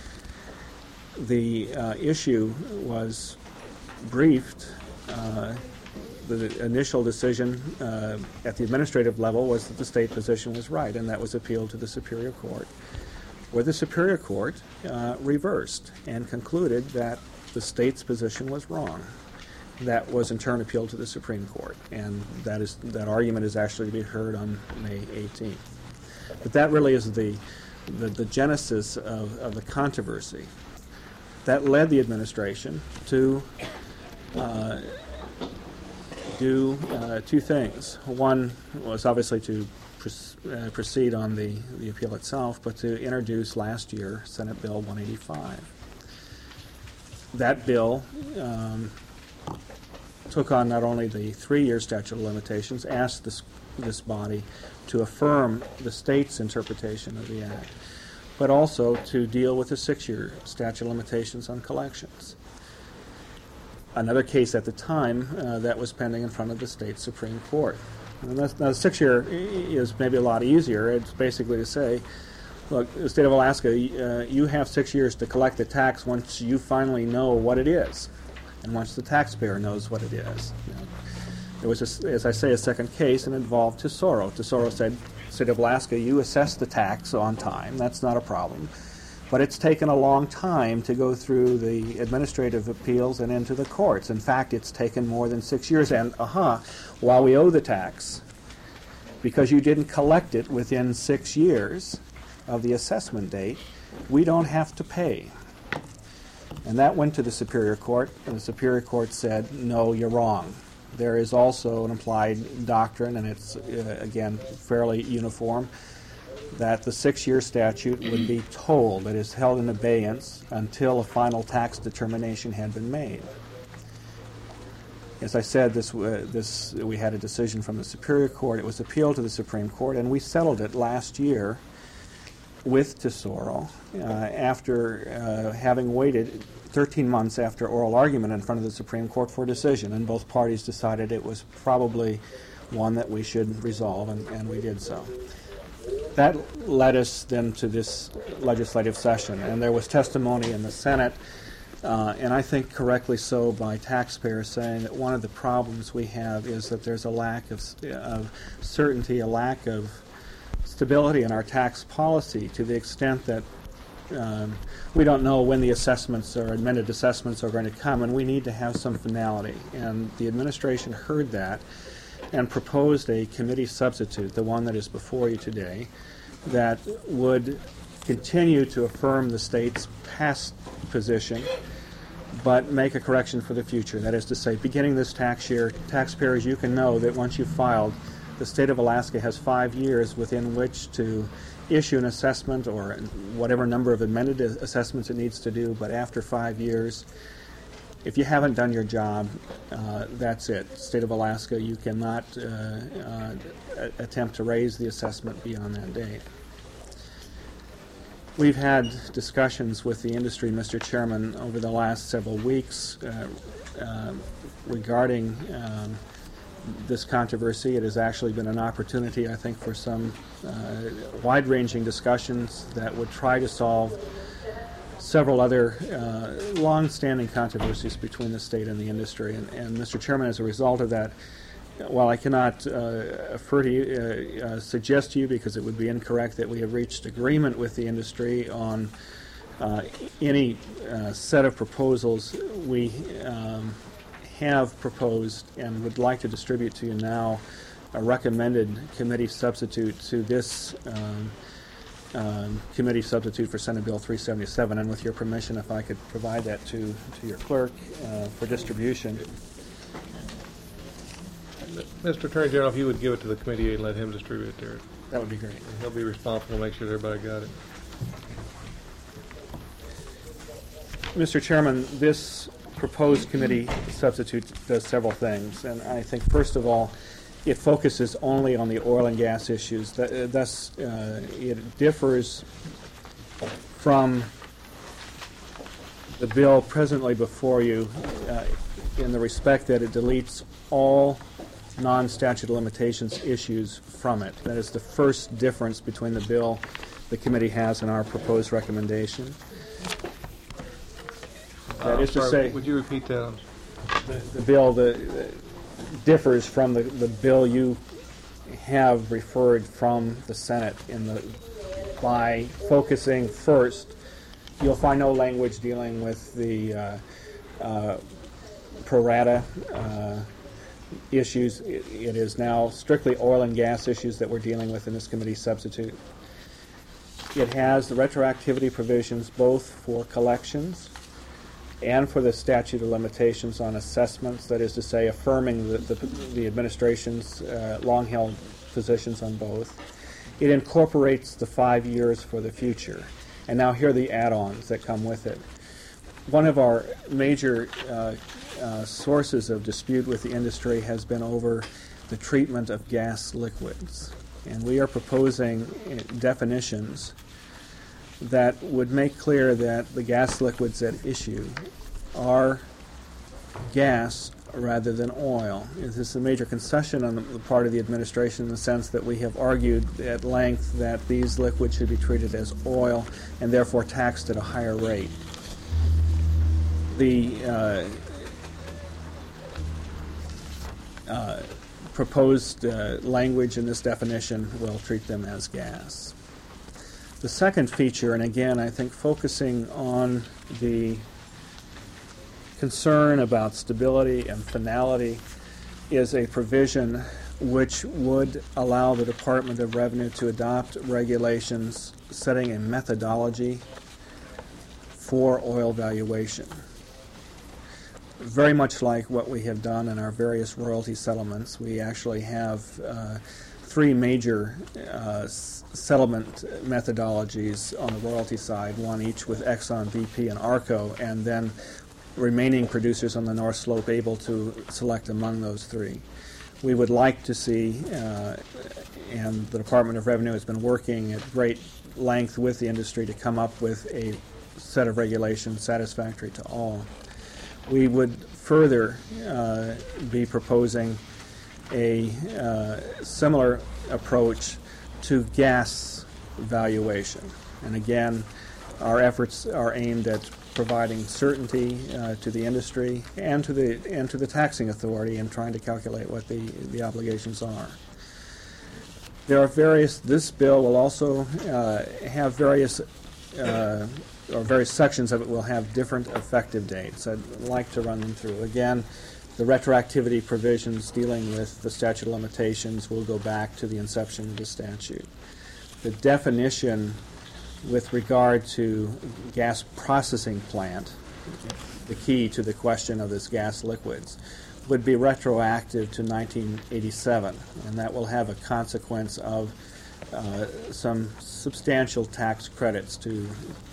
The issue was briefed. The initial decision at the administrative level was that the state position was right, and that was appealed to the Superior Court, where the Superior Court reversed and concluded that the state's position was wrong. That was in turn appealed to the Supreme Court, and that argument is actually to be heard on May 18th. But that really is the genesis of the controversy. That led the administration to do two things. One was obviously to proceed on the appeal itself, but to introduce last year Senate Bill 185. That bill took on not only the 3-year statute of limitations, asked this body to affirm the state's interpretation of the Act, but also to deal with the 6-year statute of limitations on collections. Another case at the time that was pending in front of the state Supreme Court. And now the 6-year is maybe a lot easier. It's basically to say, look, the state of Alaska, you have 6 years to collect the tax once you finally know what it is, and once the taxpayer knows what it is. There was, as I say, a second case, and it involved Tesoro. Tesoro said, state of Alaska, you assess the tax on time. That's not a problem. But it's taken a long time to go through the administrative appeals and into the courts. In fact, it's taken more than 6 years. And, while we owe the tax, because you didn't collect it within 6 years of the assessment date, we don't have to pay. And that went to the Superior Court, and the Superior Court said, no, you're wrong. There is also an implied doctrine, and it's, again, fairly uniform, that the 6-year statute would be tolled, that is held in abeyance until a final tax determination had been made. As I said, we had a decision from the Superior Court. It was appealed to the Supreme Court, and we settled it last year with Tesoro after having waited 13 months after oral argument in front of the Supreme Court for a decision, and both parties decided it was probably one that we should resolve, and we did so. That led us then to this legislative session, and there was testimony in the Senate, and I think correctly so by taxpayers, saying that one of the problems we have is that there's a lack of certainty, a lack of stability in our tax policy, to the extent that we don't know when the assessments or amended assessments are going to come, and we need to have some finality. And the administration heard that and proposed a committee substitute, the one that is before you today, that would continue to affirm the state's past position, but make a correction for the future. That is to say, beginning this tax year, taxpayers, you can know that once you've filed, the state of Alaska has 5 years within which to issue an assessment or whatever number of amended assessments it needs to do, but after 5 years, if you haven't done your job, that's it. State of Alaska, you cannot attempt to raise the assessment beyond that date. We've had discussions with the industry, Mr. Chairman, over the last several weeks regarding this controversy. It has actually been an opportunity, I think, for some wide-ranging discussions that would try to solve several other long-standing controversies between the state and the industry. And Mr. Chairman, as a result of that, while I cannot suggest to you, because it would be incorrect, that we have reached agreement with the industry on any set of proposals, we have proposed and would like to distribute to you now a recommended committee substitute to this committee substitute for Senate Bill 377. And with your permission, if I could provide that to your clerk for distribution. Mr. Attorney General, if you would give it to the committee and let him distribute it there. That would be great. He'll be responsible to make sure that everybody got it. Mr. Chairman, this proposed committee substitute does several things, and I think first of all, it focuses only on the oil and gas issues. Thus, it differs from the bill presently before you in the respect that it deletes all non-statute of limitations issues from it. That is the first difference between the bill the committee has and our proposed recommendation. That is to say, would you repeat that? the bill differs from the bill you have referred from the Senate by focusing first. You'll find no language dealing with the pro rata issues. It is now strictly oil and gas issues that we're dealing with in this committee substitute. It has the retroactivity provisions both for collections and for the statute of limitations on assessments, that is to say, affirming the administration's long-held positions on both. It incorporates the 5 years for the future. And now here are the add-ons that come with it. One of our major sources of dispute with the industry has been over the treatment of gas liquids. And we are proposing definitions that would make clear that the gas liquids at issue are gas rather than oil. This is a major concession on the part of the administration in the sense that we have argued at length that these liquids should be treated as oil and therefore taxed at a higher rate. The proposed language in this definition will treat them as gas. The second feature, and again I think focusing on the concern about stability and finality, is a provision which would allow the Department of Revenue to adopt regulations setting a methodology for oil valuation. Very much like what we have done in our various royalty settlements, we actually have three major settlement methodologies on the royalty side, one each with Exxon, BP, and ARCO, and then remaining producers on the North Slope able to select among those three. We would like to see, and the Department of Revenue has been working at great length with the industry to come up with a set of regulations satisfactory to all. We would further be proposing a similar approach to gas valuation. And again, our efforts are aimed at providing certainty to the industry and to the taxing authority in trying to calculate what the obligations are. There are various. This bill will also have various or various sections of it will have different effective dates. I'd like to run them through. Again, the retroactivity provisions dealing with the statute of limitations will go back to the inception of the statute. The definition with regard to gas processing plant, the key to the question of this gas liquids, would be retroactive to 1987, and that will have a consequence of some substantial tax credits to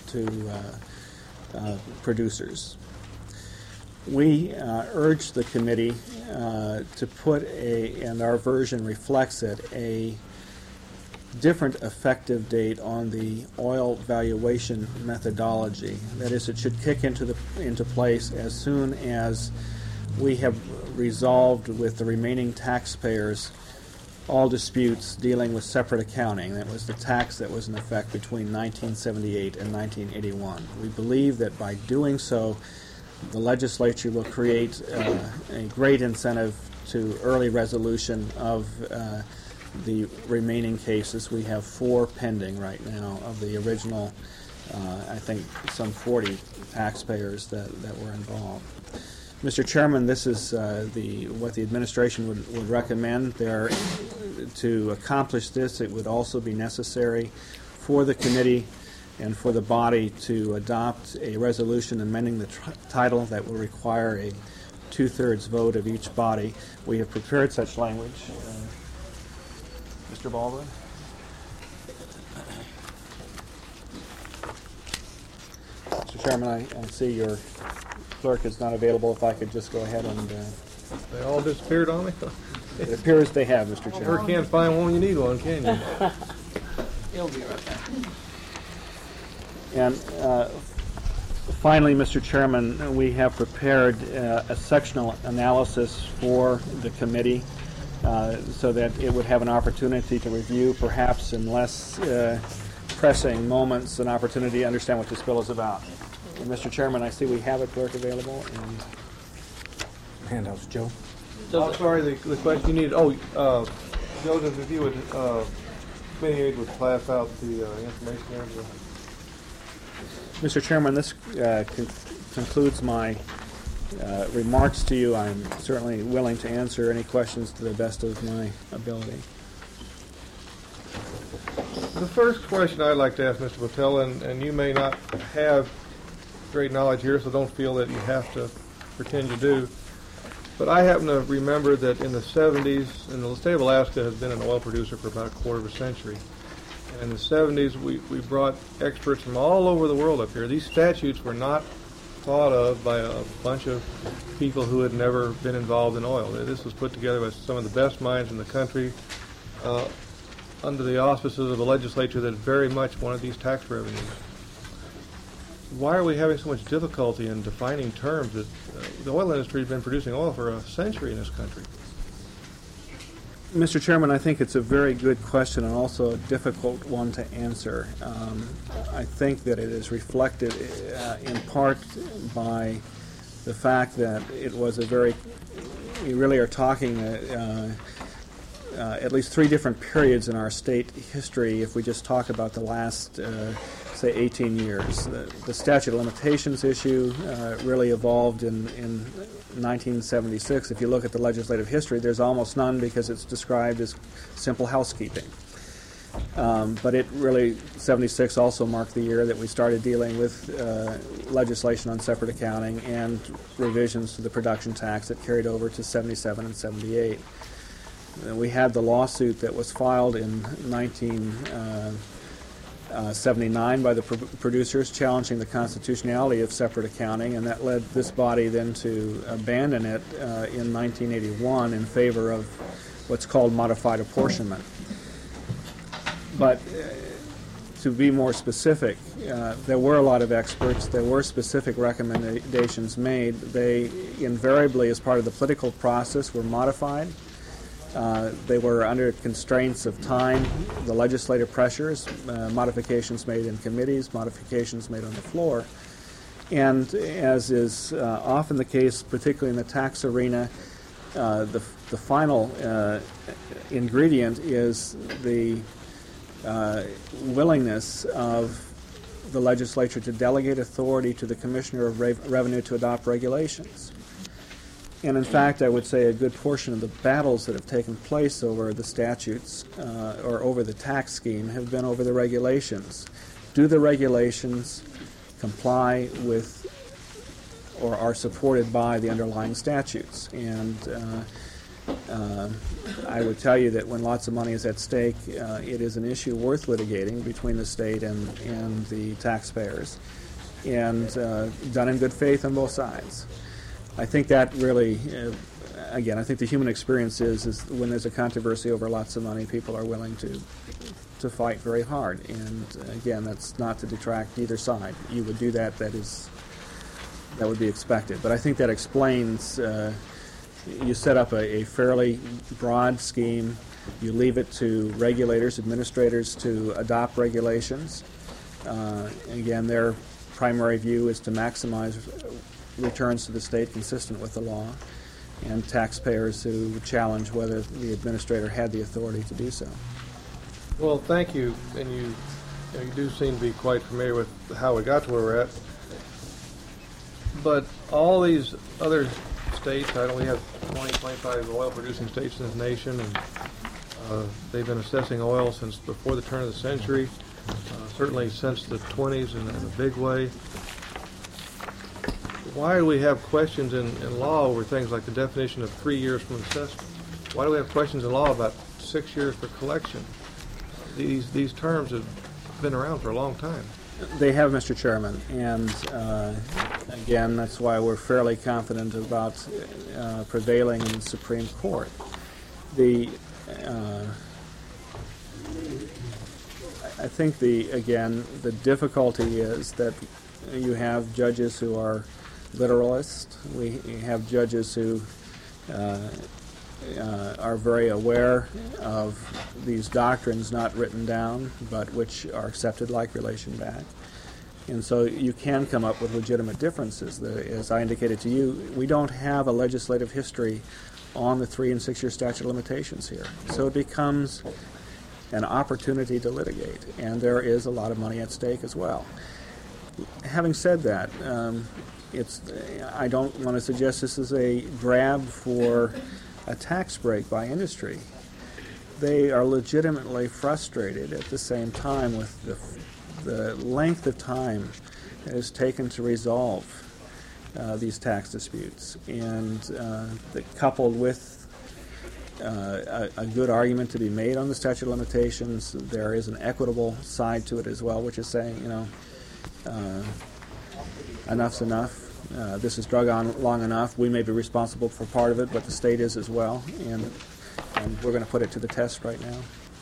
producers. We urge the committee to put and our version reflects it, a different effective date on the oil valuation methodology. That is, it should kick into place as soon as we have resolved with the remaining taxpayers all disputes dealing with separate accounting. That was the tax that was in effect between 1978 and 1981. We believe that by doing so, the legislature will create a great incentive to early resolution of the remaining cases. We have 4 pending right now of the original, I think, some 40 taxpayers that were involved. Mr. Chairman, this is what the administration would recommend. To accomplish this, it would also be necessary for the committee and for the body to adopt a resolution amending the title that will require a 2/3 vote of each body. We have prepared such language. Mr. Baldwin? Mr. Chairman, I see your clerk is not available. If I could just go ahead and... They all disappeared on me? It appears they have, Mr. Chairman. Sure can't find one when you need one, can you? He'll be right back. And finally, Mr. Chairman, we have prepared a sectional analysis for the committee so that it would have an opportunity to review, perhaps in less pressing moments, an opportunity to understand what this bill is about. And Mr. Chairman, I see we have a clerk available. And Handouts, Joe. I'm sorry, the question you needed. Joseph, if you would, committee aide would pass out the information there. Mr. Chairman, this concludes my remarks to you. I'm certainly willing to answer any questions to the best of my ability. The first question I'd like to ask Mr. Patel, and you may not have great knowledge here, so don't feel that you have to pretend you do, but I happen to remember that in the 70s, and the state of Alaska has been an oil producer for about a quarter of a century. And in the 70s, we brought experts from all over the world up here. These statutes were not thought of by a bunch of people who had never been involved in oil. This was put together by some of the best minds in the country under the auspices of a legislature that very much wanted these tax revenues. Why are we having so much difficulty in defining terms? That the oil industry has been producing oil for a century in this country. Mr. Chairman, I think it's a very good question and also a difficult one to answer. I think that it is reflected in part by the fact that it was we really are talking at least 3 different periods in our state history if we just talk about the last, say, 18 years. The statute of limitations issue really evolved in 1976. If you look at the legislative history, there's almost none because it's described as simple housekeeping. But it really, 76 also marked the year that we started dealing with legislation on separate accounting and revisions to the production tax that carried over to 77 and 78. We had the lawsuit that was filed in 1979 by the producers challenging the constitutionality of separate accounting, and that led this body then to abandon it in 1981 in favor of what's called modified apportionment. But to be more specific, there were a lot of experts. There were specific recommendations made. They invariably, as part of the political process, were modified. They were under constraints of time, the legislative pressures, modifications made in committees, modifications made on the floor. And as is often the case, particularly in the tax arena, the final ingredient is the willingness of the legislature to delegate authority to the Commissioner of Revenue to adopt regulations. And in fact, I would say a good portion of the battles that have taken place over the statutes or over the tax scheme have been over the regulations. Do the regulations comply with or are supported by the underlying statutes? And I would tell you that when lots of money is at stake, it is an issue worth litigating between the state and the taxpayers, and done in good faith on both sides. I think that really, again, I think the human experience is when there's a controversy over lots of money, people are willing to fight very hard. And again, that's not to detract either side. You would do that. That would be expected. But I think that explains. You set up a fairly broad scheme. You leave it to regulators, administrators to adopt regulations. Again, their primary view is to maximize returns to the state consistent with the law, and taxpayers who challenge whether the administrator had the authority to do so. Well, thank you, and you do seem to be quite familiar with how we got to where we're at. But all these other states, we have 20, 25 oil-producing states in this nation, and they've been assessing oil since before the turn of the century, certainly since the 20s in a big way. Why do we have questions in law over things like the definition of 3 years from assessment? Why do we have questions in law about 6 years for collection? These terms have been around for a long time. They have, Mr. Chairman, and again, that's why we're fairly confident about prevailing in the Supreme Court. I think the difficulty is that you have judges who are literalists. We have judges who are very aware of these doctrines not written down, but which are accepted like relation back. And so you can come up with legitimate differences. As I indicated to you, we don't have a legislative history on the 3 and 6 year statute of limitations here. So it becomes an opportunity to litigate, and there is a lot of money at stake as well. Having said that, I don't want to suggest this is a grab for a tax break by industry. They are legitimately frustrated at the same time with the length of time it has taken to resolve these tax disputes, and coupled with a good argument to be made on the statute of limitations, there is an equitable side to it as well, which is saying, enough's enough. This has drug on long enough. We may be responsible for part of it, but the state is as well, and we're going to put it to the test right now.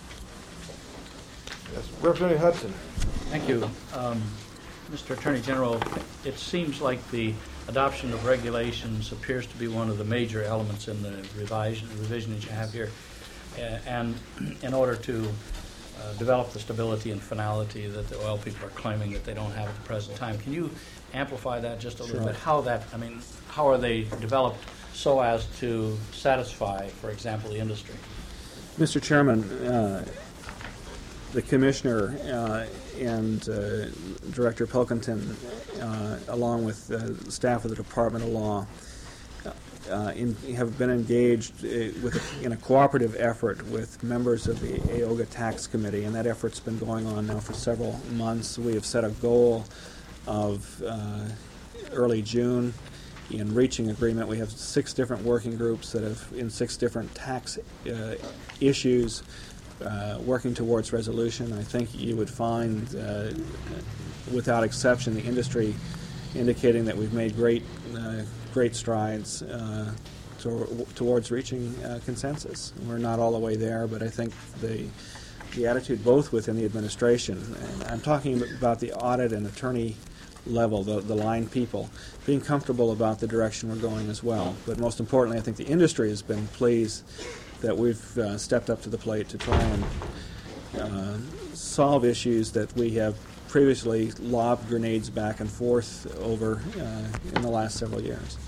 Yes, Representative Hudson. Thank you. Mr. Attorney General, it seems like the adoption of regulations appears to be one of the major elements in the revision that you have here, and in order to develop the stability and finality that the oil people are claiming that they don't have at the present time. Can you amplify that just a little bit? How are they developed so as to satisfy, for example, the industry? Mr. Chairman, the Commissioner and Director Pilkington, along with staff of the Department of Law, have been engaged in a cooperative effort with members of the AOGA Tax Committee, and that effort's been going on now for several months. We have set a goal of early June in reaching agreement. We have 6 different working groups that have, in 6 different tax issues, working towards resolution. I think you would find, without exception, the industry indicating that we've made great strides towards reaching consensus. We're not all the way there, but I think the attitude both within the administration, and I'm talking about the audit and attorney level, the line people, being comfortable about the direction we're going as well. But most importantly, I think the industry has been pleased that we've stepped up to the plate to try and solve issues that we have previously lobbed grenades back and forth over in the last several years.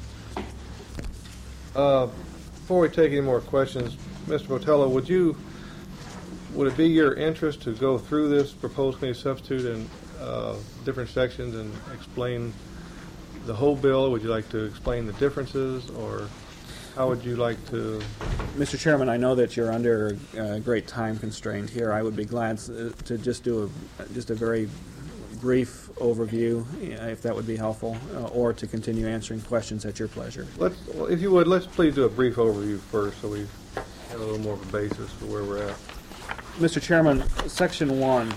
Before we take any more questions, Mr. Botello, would it be your interest to go through this proposed committee substitute and different sections and explain the whole bill? Would you like to explain the differences, or how would you like to? Mr. Chairman, I know that you're under a great time constraint here. I would be glad to just do a very brief overview, if that would be helpful, or to continue answering questions at your pleasure. If you would, let's please do a brief overview first, so we have a little more of a basis for where we're at. Mr. Chairman, Section 1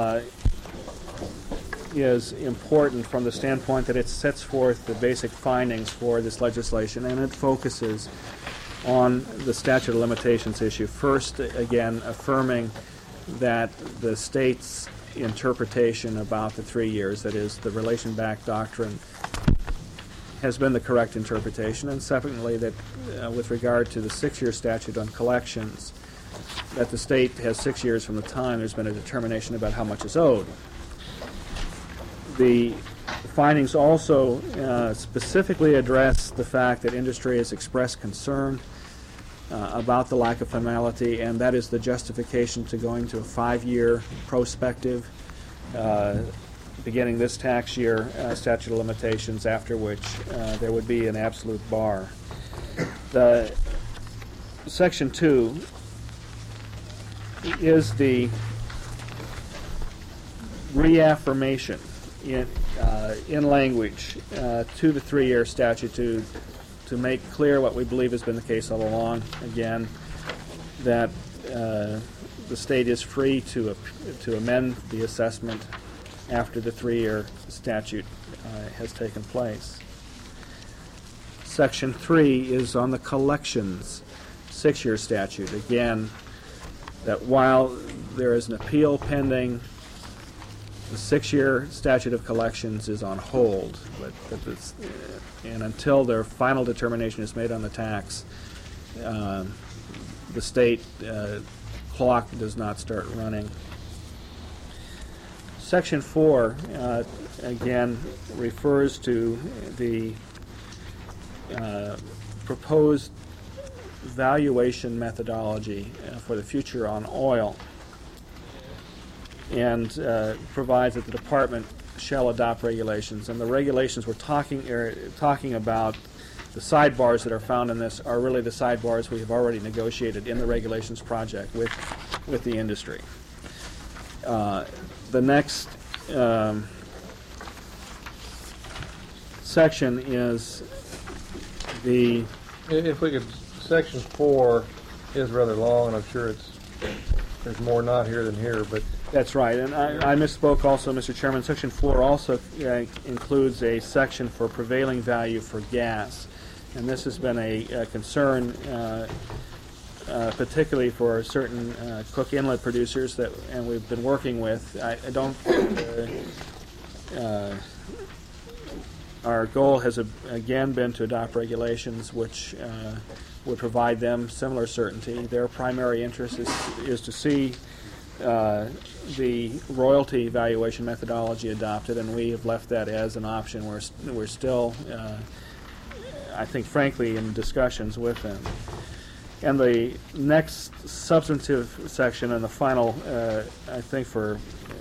is important from the standpoint that it sets forth the basic findings for this legislation, and it focuses on the statute of limitations issue. First, again, affirming that the state's interpretation about the 3 years, that is, the relation back doctrine, has been the correct interpretation, and secondly, that with regard to the 6-year statute on collections, that the state has 6 years from the time there's been a determination about how much is owed. The findings also specifically address the fact that industry has expressed concern about the lack of finality, and that is the justification to going to a 5-year prospective beginning this tax year statute of limitations, after which there would be an absolute bar. The Section 2 is the reaffirmation in language to the 3-year statute to make clear what we believe has been the case all along, again, that the state is free to amend the assessment after the 3-year statute has taken place. Section 3 is on the collections 6-year statute. Again, that while there is an appeal pending, the 6-year statute of collections is on hold, and until their final determination is made on the tax, the state clock does not start running. Section 4, again, refers to the proposed valuation methodology for the future on oil, and provides that the department shall adopt regulations. And the regulations we're talking about, the sidebars that are found in this, are really the sidebars we have already negotiated in the regulations project with the industry. The next section is the... If we could, Section 4 is rather long, and I'm sure there's more not here than here, but... That's right, and I misspoke also, Mr. Chairman. Section 4 also includes a section for prevailing value for gas, and this has been a concern, particularly for certain Cook Inlet producers and we've been working with. Our goal has again been to adopt regulations which would provide them similar certainty. Their primary interest is to see the royalty valuation methodology adopted, and we have left that as an option. We're still, I think, frankly, in discussions with them. And the next substantive section, and the final, I think, for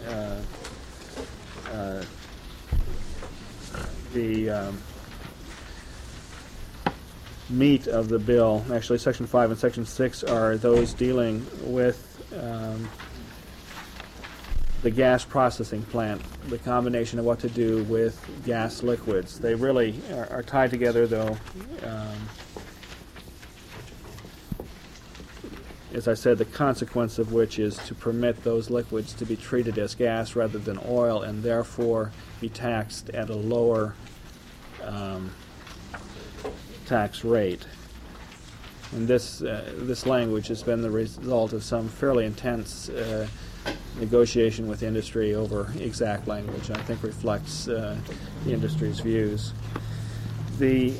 the meat of the bill, actually Section 5 and Section 6 are those dealing with the gas processing plant, the combination of what to do with gas liquids. They really are tied together, though. As I said, the consequence of which is to permit those liquids to be treated as gas rather than oil, and therefore be taxed at a lower tax rate. And this language has been the result of some fairly intense negotiation with industry over exact language, and I think reflects the industry's views. The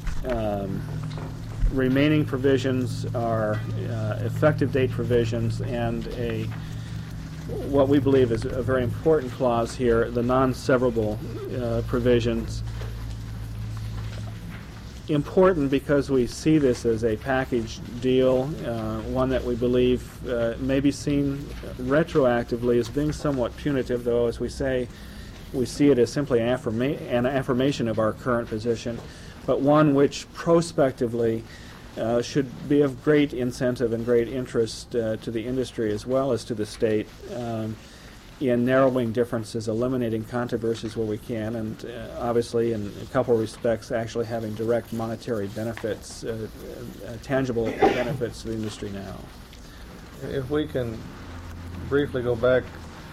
remaining provisions are effective date provisions and what we believe is a very important clause here, the non-severable provisions. important because we see this as a package deal, one that we believe may be seen retroactively as being somewhat punitive, though, as we say, we see it as simply an affirmation of our current position, but one which prospectively should be of great incentive and great interest to the industry as well as to the state in narrowing differences, eliminating controversies where we can, and obviously in a couple of respects actually having direct monetary benefits, tangible benefits to the industry now. If we can briefly go back,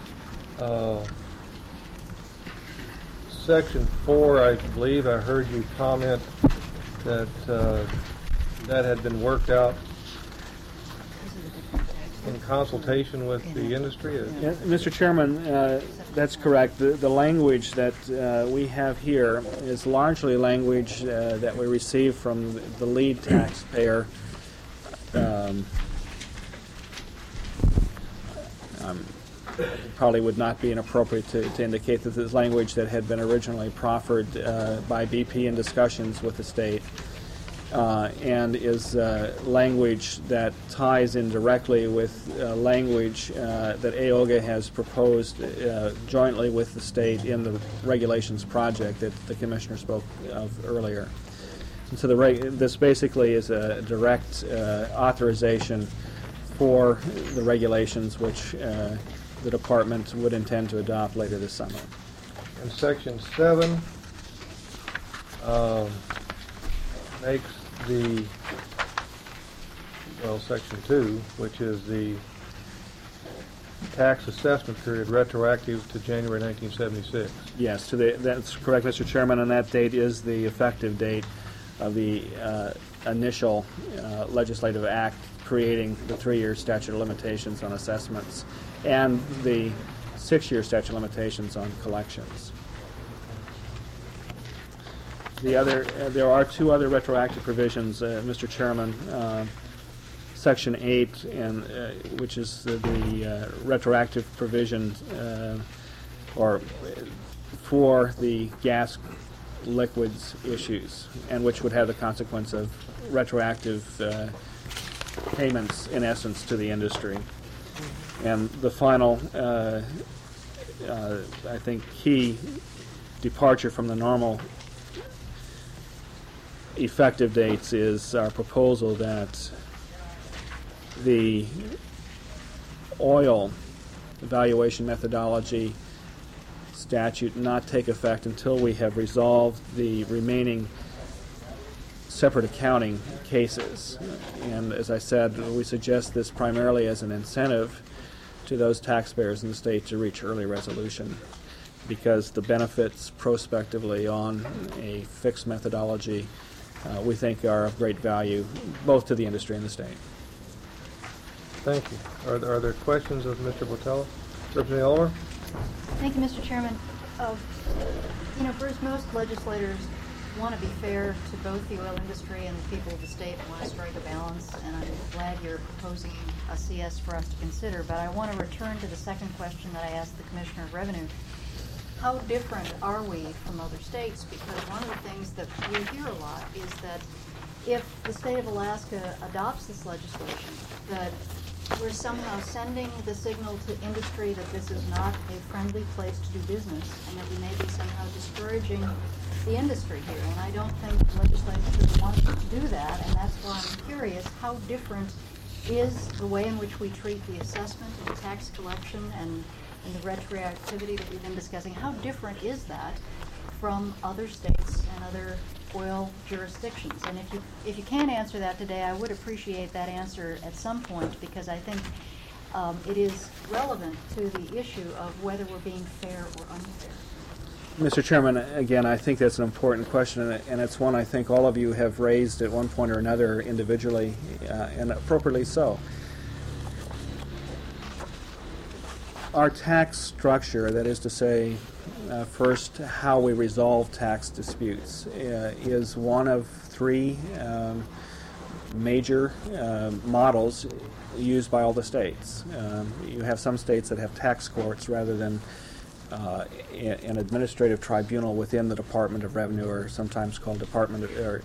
Section 4, I believe I heard you comment that that had been worked out in consultation with the industry? Yeah, Mr. Chairman, that's correct. The language that we have here is largely language that we received from the lead taxpayer. Probably would not be inappropriate to indicate that this language that had been originally proffered by BP in discussions with the state and is language that ties in directly with language that AOGA has proposed jointly with the state in the regulations project that the Commissioner spoke of earlier. And so this basically is a direct authorization for the regulations which the Department would intend to adopt later this summer. And Section 7 makes Section 2, which is the tax assessment period retroactive to January 1976. Yes, that's correct, Mr. Chairman, and that date is the effective date of the initial legislative act creating the 3-year statute of limitations on assessments and the 6-year statute of limitations on collections. There are 2 other retroactive provisions, Mr. Chairman. Section 8, which is the retroactive provision for the gas liquids issues, and which would have the consequence of retroactive payments, in essence, to the industry. And the final, I think, key departure from the normal effective dates is our proposal that the oil evaluation methodology statute not take effect until we have resolved the remaining separate accounting cases. And as I said, we suggest this primarily as an incentive to those taxpayers in the state to reach early resolution, because the benefits prospectively on a fixed methodology we think are of great value both to the industry and the state. Thank you. Are there questions of Mr. Botella? Representative Ulmer? Thank you, Mr. Chairman. Bruce, most legislators want to be fair to both the oil industry and the people of the state and want to strike a balance, and I'm glad you're proposing a CS for us to consider. But I want to return to the second question that I asked the Commissioner of Revenue. How different are we from other states? Because one of the things that we hear a lot is that if the state of Alaska adopts this legislation, that we're somehow sending the signal to industry that this is not a friendly place to do business, and that we may be somehow discouraging the industry here. And I don't think legislators want to do that, and that's why I'm curious, how different is the way in which we treat the assessment and the tax collection and the retroactivity that we've been discussing? How different is that from other states and other oil jurisdictions? And if you can't answer that today, I would appreciate that answer at some point, because I think it is relevant to the issue of whether we're being fair or unfair. Mr. Chairman, again, I think that's an important question, and it's one I think all of you have raised at one point or another individually, and appropriately so. Our tax structure, that is to say, first, how we resolve tax disputes, is one of 3 major models used by all the states. You have some states that have tax courts rather than an administrative tribunal within the Department of Revenue, or sometimes called Department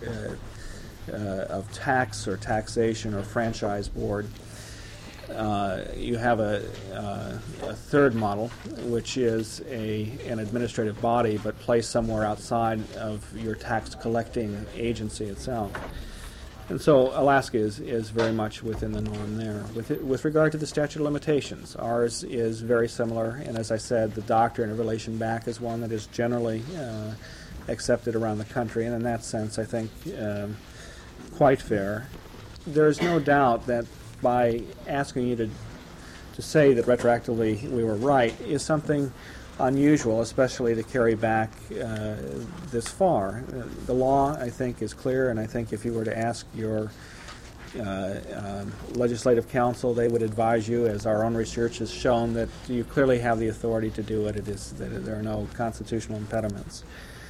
of Tax or Taxation or Franchise Board. You have a third model, which is an administrative body, but placed somewhere outside of your tax collecting agency itself. And so Alaska is very much within the norm there. With regard to the statute of limitations, ours is very similar, and as I said, the doctrine of relation back is one that is generally accepted around the country, and in that sense, I think quite fair. There is no doubt that by asking you to say that retroactively we were right is something unusual, especially to carry back this far. The law, I think, is clear, and I think if you were to ask your legislative counsel, they would advise you, as our own research has shown, that you clearly have the authority to do it. It is that there are no constitutional impediments.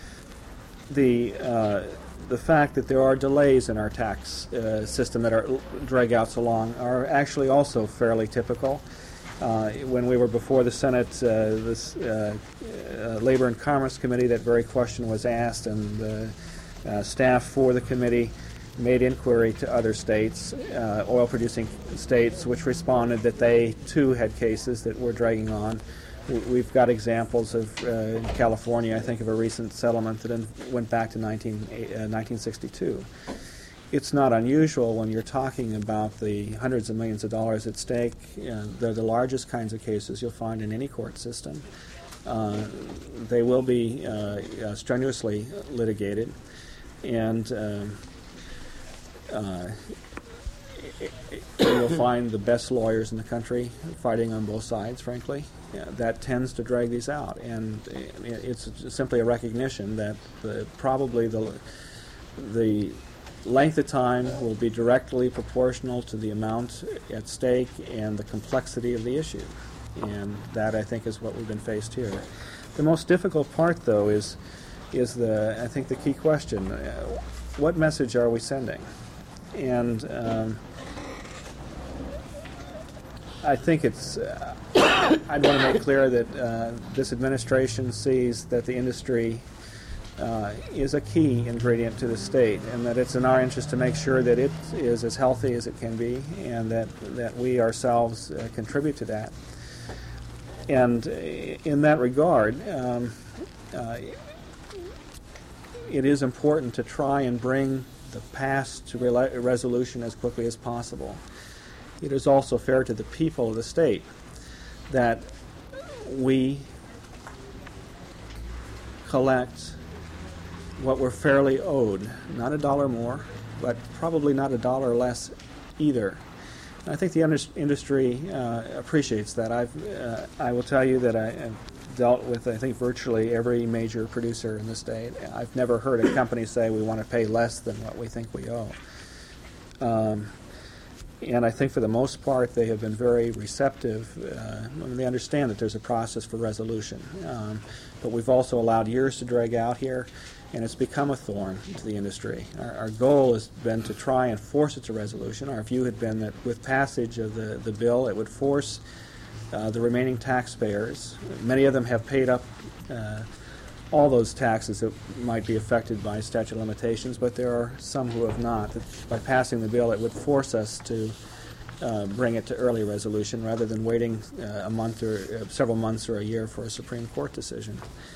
The fact that there are delays in our tax system that drag out so long are actually also fairly typical. When we were before the Senate, this Labor and Commerce Committee, that very question was asked, and the staff for the committee made inquiry to other states, oil-producing states, which responded that they too had cases that were dragging on. We've got examples of, in California, I think, of a recent settlement that went back to 1962. It's not unusual when you're talking about the hundreds of millions of dollars at stake. They're the largest kinds of cases you'll find in any court system. They will be strenuously litigated, and you'll find the best lawyers in the country fighting on both sides, frankly. That tends to drag these out, and it's simply a recognition that probably the length of time will be directly proportional to the amount at stake and the complexity of the issue, and that, I think, is what we've been faced here. The most difficult part, though, is I think the key question: what message are we sending? And I think it's. I'd want to make clear that this administration sees that the industry is a key ingredient to the state, and that it's in our interest to make sure that it is as healthy as it can be, and that we ourselves contribute to that. And in that regard, it is important to try and bring the past to resolution as quickly as possible. It is also fair to the people of the state that we collect what we're fairly owed, not $1 more, but probably not $1 less either. And I think the industry appreciates that. I will tell you that I have dealt with, I think, virtually every major producer in the state. I've never heard a company say we want to pay less than what we think we owe. And I think for the most part they have been very receptive. They understand that there's a process for resolution. But we've also allowed years to drag out here, and it's become a thorn to the industry. Our goal has been to try and force it to resolution. Our view had been that with passage of the bill, it would force the remaining taxpayers. Many of them have paid up all those taxes that might be affected by statute of limitations, but there are some who have not. By passing the bill, it would force us to bring it to early resolution rather than waiting a month or several months or a year for a Supreme Court decision.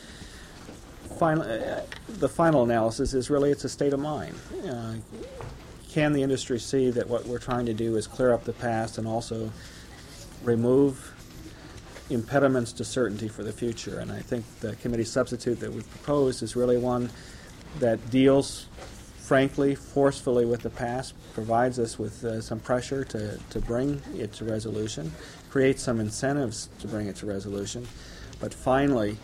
The final analysis is really it's a state of mind. Can the industry see that what we're trying to do is clear up the past and also remove impediments to certainty for the future? And I think the committee substitute that we've proposed is really one that deals, frankly, forcefully with the past, provides us with some pressure to bring it to resolution, creates some incentives to bring it to resolution, but finally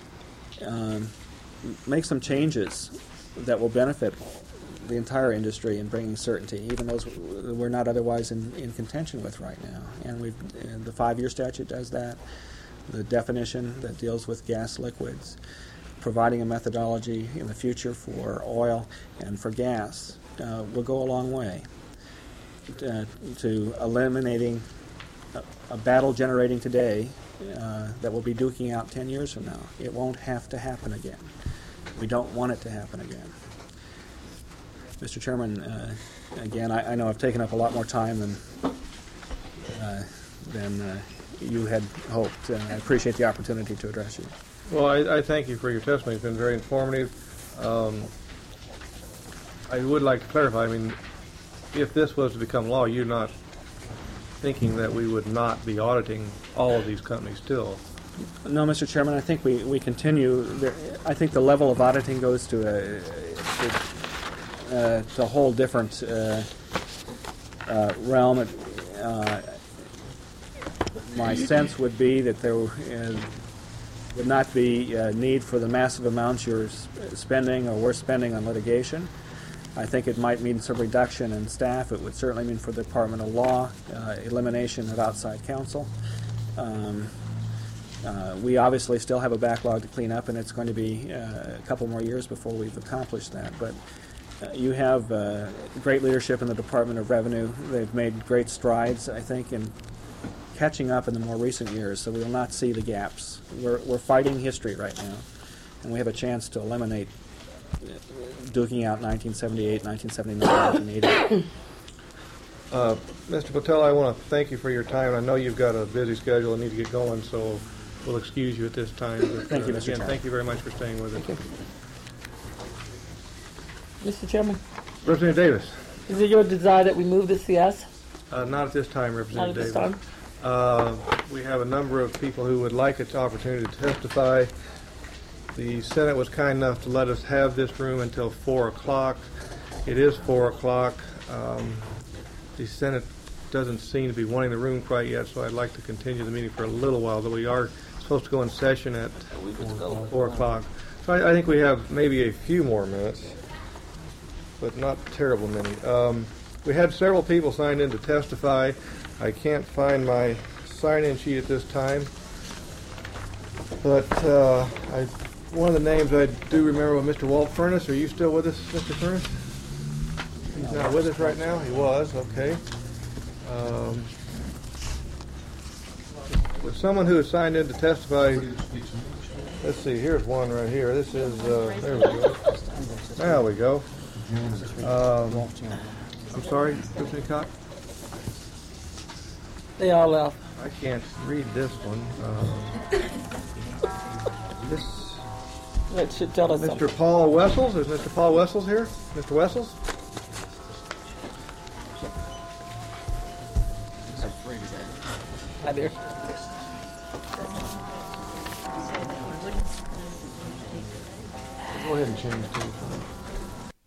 make some changes that will benefit the entire industry in bringing certainty, even those we're not otherwise in contention with right now. And the 5-year statute does that. The definition that deals with gas liquids, providing a methodology in the future for oil and for gas will go a long way to eliminating a battle generating today that we'll be duking out 10 years from now. It won't have to happen again. We don't want it to happen again. Mr. Chairman, again, I know I've taken up a lot more time than you had hoped. I appreciate the opportunity to address you. Well, I thank you for your testimony. It's been very informative. I would like to clarify, I mean, if this was to become law, you're not thinking that we would not be auditing all of these companies still? No, Mr. Chairman, I think we continue. I think the level of auditing goes to a whole different realm. My sense would be that there would not be a need for the massive amounts you're spending or we're spending on litigation. I think it might mean some reduction in staff. It would certainly mean for the Department of Law, elimination of outside counsel. We obviously still have a backlog to clean up, and it's going to be a couple more years before we've accomplished that. But you have great leadership in the Department of Revenue. They've made great strides, I think, in catching up in the more recent years, so we will not see the gaps. We're fighting history right now, and we have a chance to eliminate duking out 1978, 1979, 1980. Mr. Patel, I want to thank you for your time. I know you've got a busy schedule and need to get going, so we'll excuse you at this time. But, Thank you, Mr. again, Chairman. thank you very much for staying with us. Mr. Chairman, Representative Davis. is it your desire that we move to CS? Not at this time, Not at Representative this Davis. time? We have a number of people who would like an opportunity to testify. The Senate was kind enough to let us have this room until 4 o'clock. It is 4 o'clock. The Senate doesn't seem to be wanting the room quite yet, so I'd like to continue the meeting for a little while, though we are supposed to go in session at 4 o'clock. So I think we have maybe a few more minutes, but not terrible many. We had several people signed in to testify. I can't find my sign-in sheet at this time, but one of the names I do remember was Mr. Walt Furnace. Are you still with us, Mr. Furnace? He's not with us right now? He was, okay. There's someone who is signed in to testify. Let's see, here's one right here. This is, there we go. There we go. I'm sorry, Mr. Cox? They all left. I can't read this one. That should tell us something. Mr. Paul Wessels, is Mr. Paul Wessels here? Mr. Wessels? Hi there. Go ahead and change to